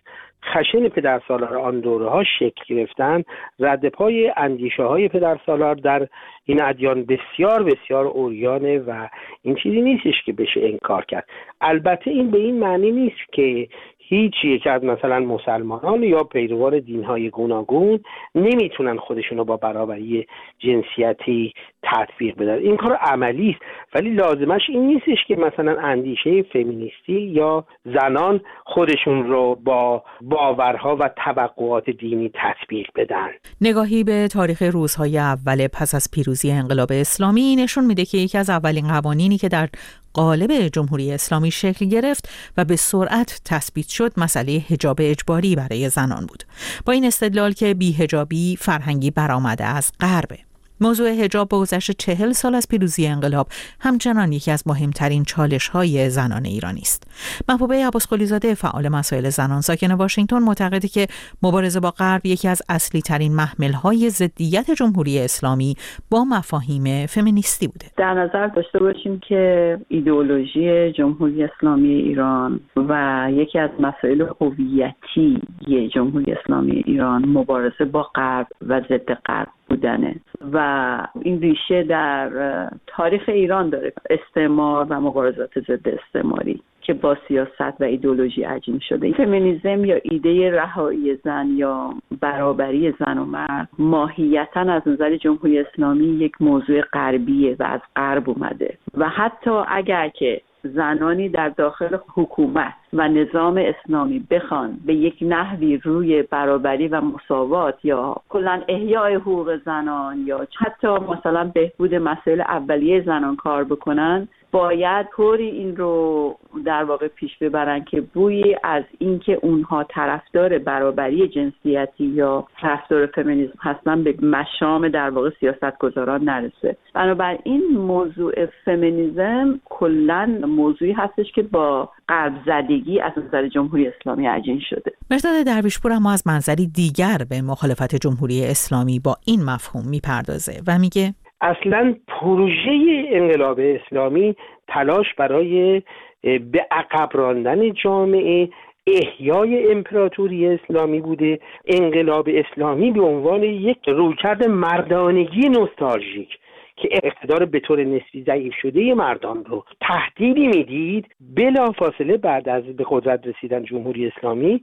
خشن پدرسالار آن دوره‌ها شکل گرفتن، رد پای اندیشه های پدرسالار در این ادیان بسیار بسیار عریانه و این چیزی نیستش که بشه انکار کرد. البته این به این معنی نیست که هیچ یک از مثلا مسلمانان یا پیروان دین‌های گوناگون نمیتونن خودشونو با برابری جنسیتی تطبیق بدن. این کار عملی است، ولی لازمش این نیستش که مثلا اندیشه فمینیستی یا زنان خودشون رو با باورها و توقعات دینی تطبیق بدن. نگاهی به تاریخ روزهای اول پس از پیروزی انقلاب اسلامی نشون میده که یکی از اولین قوانینی که در قالب جمهوری اسلامی شکل گرفت و به سرعت تثبیت شد مسئله حجاب اجباری برای زنان بود، با این استدلال که بی‌حجابی فرهنگی برآمده از غربه. موضوع حجاب با گذشت چهل سال از پیروزی انقلاب همچنان یکی از مهمترین چالش‌های زنان ایرانی است. محبوبه عباسقلی زاده، فعال مسائل زنان ساکن واشنگتن، معتقده که مبارزه با غرب یکی از اصلی ترین محمل‌های ضدیت جمهوری اسلامی با مفاهیم فمینیستی بوده. در نظر داشته باشیم که ایدئولوژی جمهوری اسلامی ایران و یکی از مسائل هویتی جمهوری اسلامی ایران مبارزه با غرب و ضد غرب بودنه و این ریشه در تاریخ ایران داره، استعمار و مبارزات ضد استعماری که با سیاست و ایدئولوژی عجین شده. فمینیسم یا ایده رهایی زن یا برابری زن و مرد ماهیتاً از نظر جمهوری اسلامی یک موضوع غربیه و از غرب اومده و حتی اگر که زنانی در داخل حکومت و نظام اسلامی بخوان به یک نحوی روی برابری و مساوات یا کلاً احیای حقوق زنان یا حتی مثلا بهبود مسائل اولیه زنان کار بکنن، باید طوری این رو در واقع پیش ببرن که بویی از اینکه اونها طرفدار برابری جنسیتی یا طرفدار فمینیسم هستن به مشام در واقع سیاستگزاران نرسه. بنابراین موضوع فمینیسم کلاً موضوعی هستش که با غرب زدگی از نظر جمهوری اسلامی عجین شده. مرداد درویشپور اما از منظری دیگر به مخالفت جمهوری اسلامی با این مفهوم میپردازه و میگه اصلا پروژه انقلاب اسلامی تلاش برای به عقب راندن جامعه، احیای امپراتوری اسلامی بوده. انقلاب اسلامی به عنوان یک رویکرد مردانگی نوستالژیک که اقتدار به طور نسبی ضعیف شده مردان رو تهدیدی میدید، بلافاصله بعد از به قدرت رسیدن جمهوری اسلامی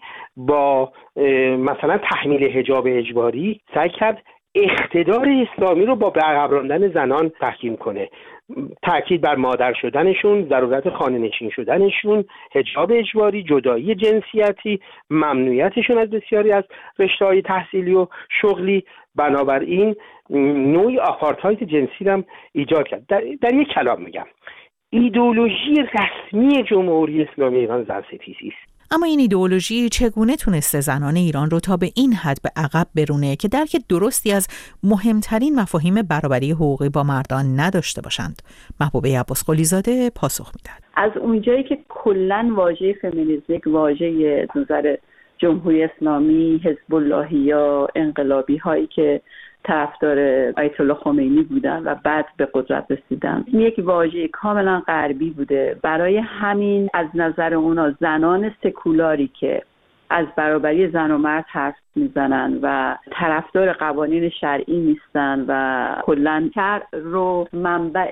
با مثلا تحمیل حجاب اجباری سعی کرد اقتدار اسلامی رو با به عقب راندن زنان تحکیم کنه. تاکید بر مادر شدنشون، ضرورت خانه نشین شدنشون، حجاب اجباری، جدایی جنسیتی، ممنوعیتشون از بسیاری از رشته‌های تحصیلی و شغلی. بنابراین نوعی آپارتاید جنسی هم ایجاد کرد. در, در یک کلام میگم ایدئولوژی رسمی جمهوری اسلامی ایران زن‌ستیزی است. اما این ایدئولوژی چگونه تونسته زنان ایران رو تا به این حد به عقب برونه که درک درستی از مهمترین مفاهیم برابری حقوقی با مردان نداشته باشند؟ محبوبه عباسقلی زاده پاسخ میداد. از اونجایی که کلاً واژه فمینیسم یک واژه نظر جمهوری اسلامی، حزب اللهی یا انقلابی هایی که طرفدار آیت الله خمینی بودن و بعد به قدرت رسیدن، یک واژه کاملا غربی بوده. برای همین از نظر اونا زنان سکولاری که از برابری زن و مرد حرف میزنن و طرفدار قوانین شرعی نیستن و کلاً شرع رو منبع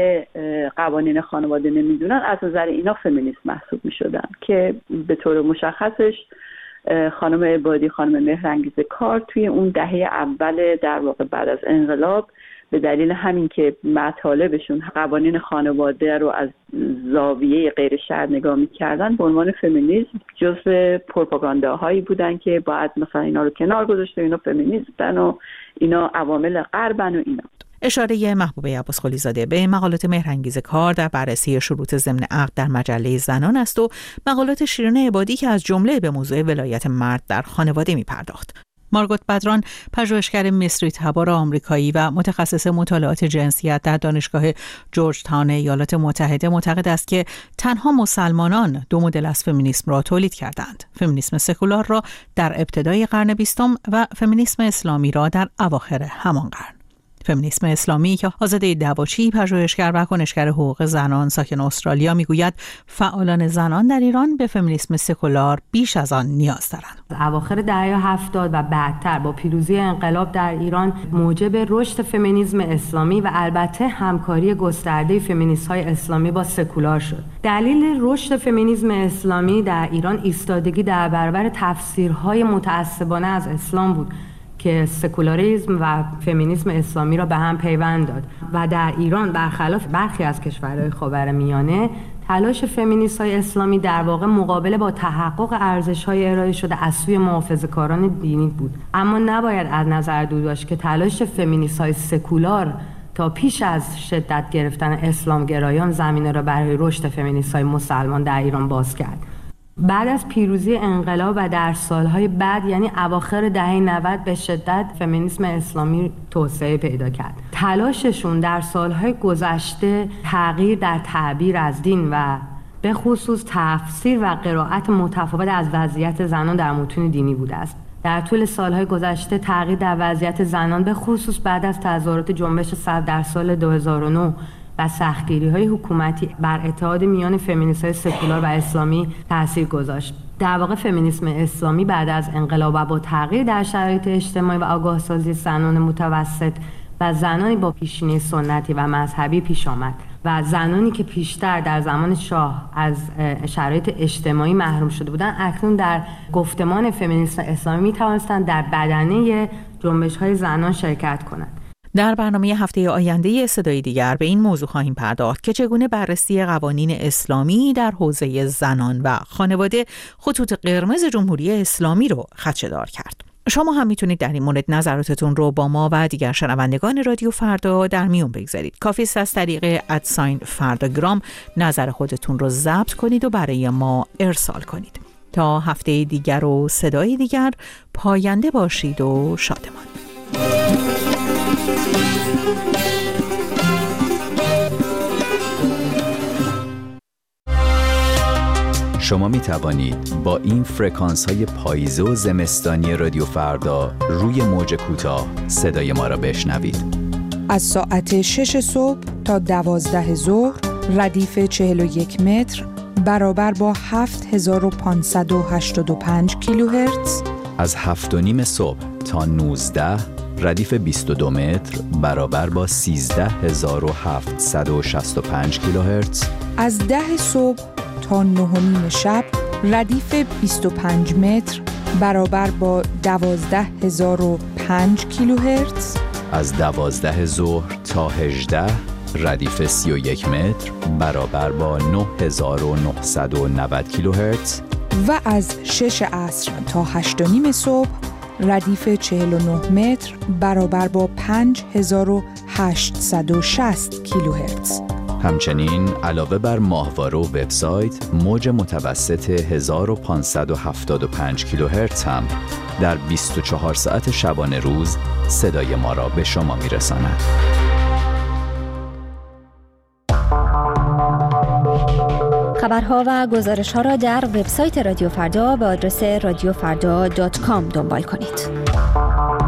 قوانین خانواده نمیدونن، از نظر اینا فمینیست محسوب میشدن که به طور مشخصش خانم عبادی، خانم مهرانگیز کار توی اون دهه اول در واقع بعد از انقلاب به دلیل همین که مطالبشون قوانین خانواده رو از زاویه غیر شرع نگاه می‌کردن، به عنوان فمینیسم جزو پروپاگانداهایی بودن که باید مثلا اینا رو کنار گذاشته، اینا فمینیستن و اینا عوامل غربن و اینا. اشاره محبوبه عباسقلی زاده به مقالات مهرانگیز کار در بررسی شروط ضمن عقد در مجله زنان است و مقالات شیرین عبادی که از جمله به موضوع ولایت مرد در خانواده می پرداخت. مارگوت بدران، پژوهشگر مصری تبار آمریکایی و متخصص مطالعات جنسیت در دانشگاه جورج تاون ایالات متحده، معتقد است که تنها مسلمانان دو مدل از فمینیسم را تولید کردند: فمینیسم سکولار را در ابتدای قرن بیستم و فمینیسم اسلامی را در اواخر همان قرن. فمینیسم اسلامی که آزاده دواچی پژوهشگر و کنشگر حقوق زنان ساکن استرالیا میگوید فعالان زنان در ایران به فمینیسم سکولار بیش از آن نیاز دارند. اواخر دهه هفتاد و بعدتر با پیروزی انقلاب در ایران موجب رشد فمینیسم اسلامی و البته همکاری گسترده فمینیست‌های اسلامی با سکولار شد. دلیل رشد فمینیسم اسلامی در ایران ایستادگی در برابر تفسیرهای متعصبانه از اسلام بود که سکولاریسم و فمینیسم اسلامی را به هم پیوند داد و در ایران برخلاف برخی از کشورهای خاورمیانه تلاش فمینیست‌های اسلامی در واقع مقابله با تحقق ارزش‌های ارائه شده از سوی محافظه‌کاران دینی بود. اما نباید از نظر دور داشت که تلاش فمینیست‌های سکولار تا پیش از شدت گرفتن اسلامگرایان زمینه را برای رشد فمینیست‌های مسلمان در ایران باز کرد. بعد از پیروزی انقلاب و در سالهای بعد یعنی اواخر دهه نود به شدت فمینیسم اسلامی توسعه پیدا کرد. تلاششون در سالهای گذشته تغییر در تعبیر از دین و به خصوص تفسیر و قرائت متفاوت از وضعیت زنان در متون دینی بوده است. در طول سالهای گذشته تغییر در وضعیت زنان به خصوص بعد از تظاهرات جنبش صدر در سال دو هزار و نه و سختگیری‌های حکومتی بر اتحاد میان فمینیست‌های سکولار و اسلامی تأثیر گذاشت. در واقع فمینیسم اسلامی بعد از انقلاب و با تغییر در شرایط اجتماعی و آگاهسازی زنان متوسط و زنانی با پیشینه سنتی و مذهبی پیش آمد و زنانی که پیشتر در زمان شاه از شرایط اجتماعی محروم شده بودند اکنون در گفتمان فمینیسم اسلامی می‌توانستند در بدنه جنبش‌های زنان شرکت کنند. در برنامه هفته آینده صدای دیگر به این موضوع خواهیم پرداخت که چگونه بررسی قوانین اسلامی در حوزه زنان و خانواده خطوط قرمز جمهوری اسلامی رو خدشه‌دار کرد. شما هم میتونید در این مورد نظراتتون رو با ما و دیگر شنوندگان رادیو فردا در میون بگذارید. کافی است از طریق ادساین فرداگرام نظر خودتون رو ضبط کنید و برای ما ارسال کنید. تا هفته دیگر و صدای دیگر پاینده باشید و شادمان. شما می توانید با این فرکانس های پاییزه و زمستانی رادیو فردا روی موج کوتاه صدای ما را بشنوید. از ساعت شش صبح تا دوازده ظهر ردیف چهل و یک متر برابر با هفت هزار و پانصد و هشتاد و پنج کیلوهرتز. از هفت و نیم صبح تا نوزده ردیف بیست و دو متر برابر با سیزده هزار و هفتصد و شصت و پنج کیلوهرتز. از ده صبح تا نه و نیم شب ردیف بیست و پنج متر برابر با دوازده هزار و پنج کیلوهرتز. از دوازده ظهر تا هجده ردیف سی و یک متر برابر با نه هزار و نهصد و نود کیلوهرتز. و از شش عصر تا هشت و نیم صبح ردیف چهل و نه متر برابر با پنج هزار و هشتصد و شصت کیلوهرتز. همچنین علاوه بر ماهواره و وبسایت موج متوسط هزار و پانصد و هفتاد و پنج کیلوهرتز هم در بیست و چهار ساعت شبانه روز صدای ما را به شما میرساند. خبرها و گزارش‌ها را در وبسایت رادیو فردا به آدرس رادیو فردا دات کام دنبال کنید.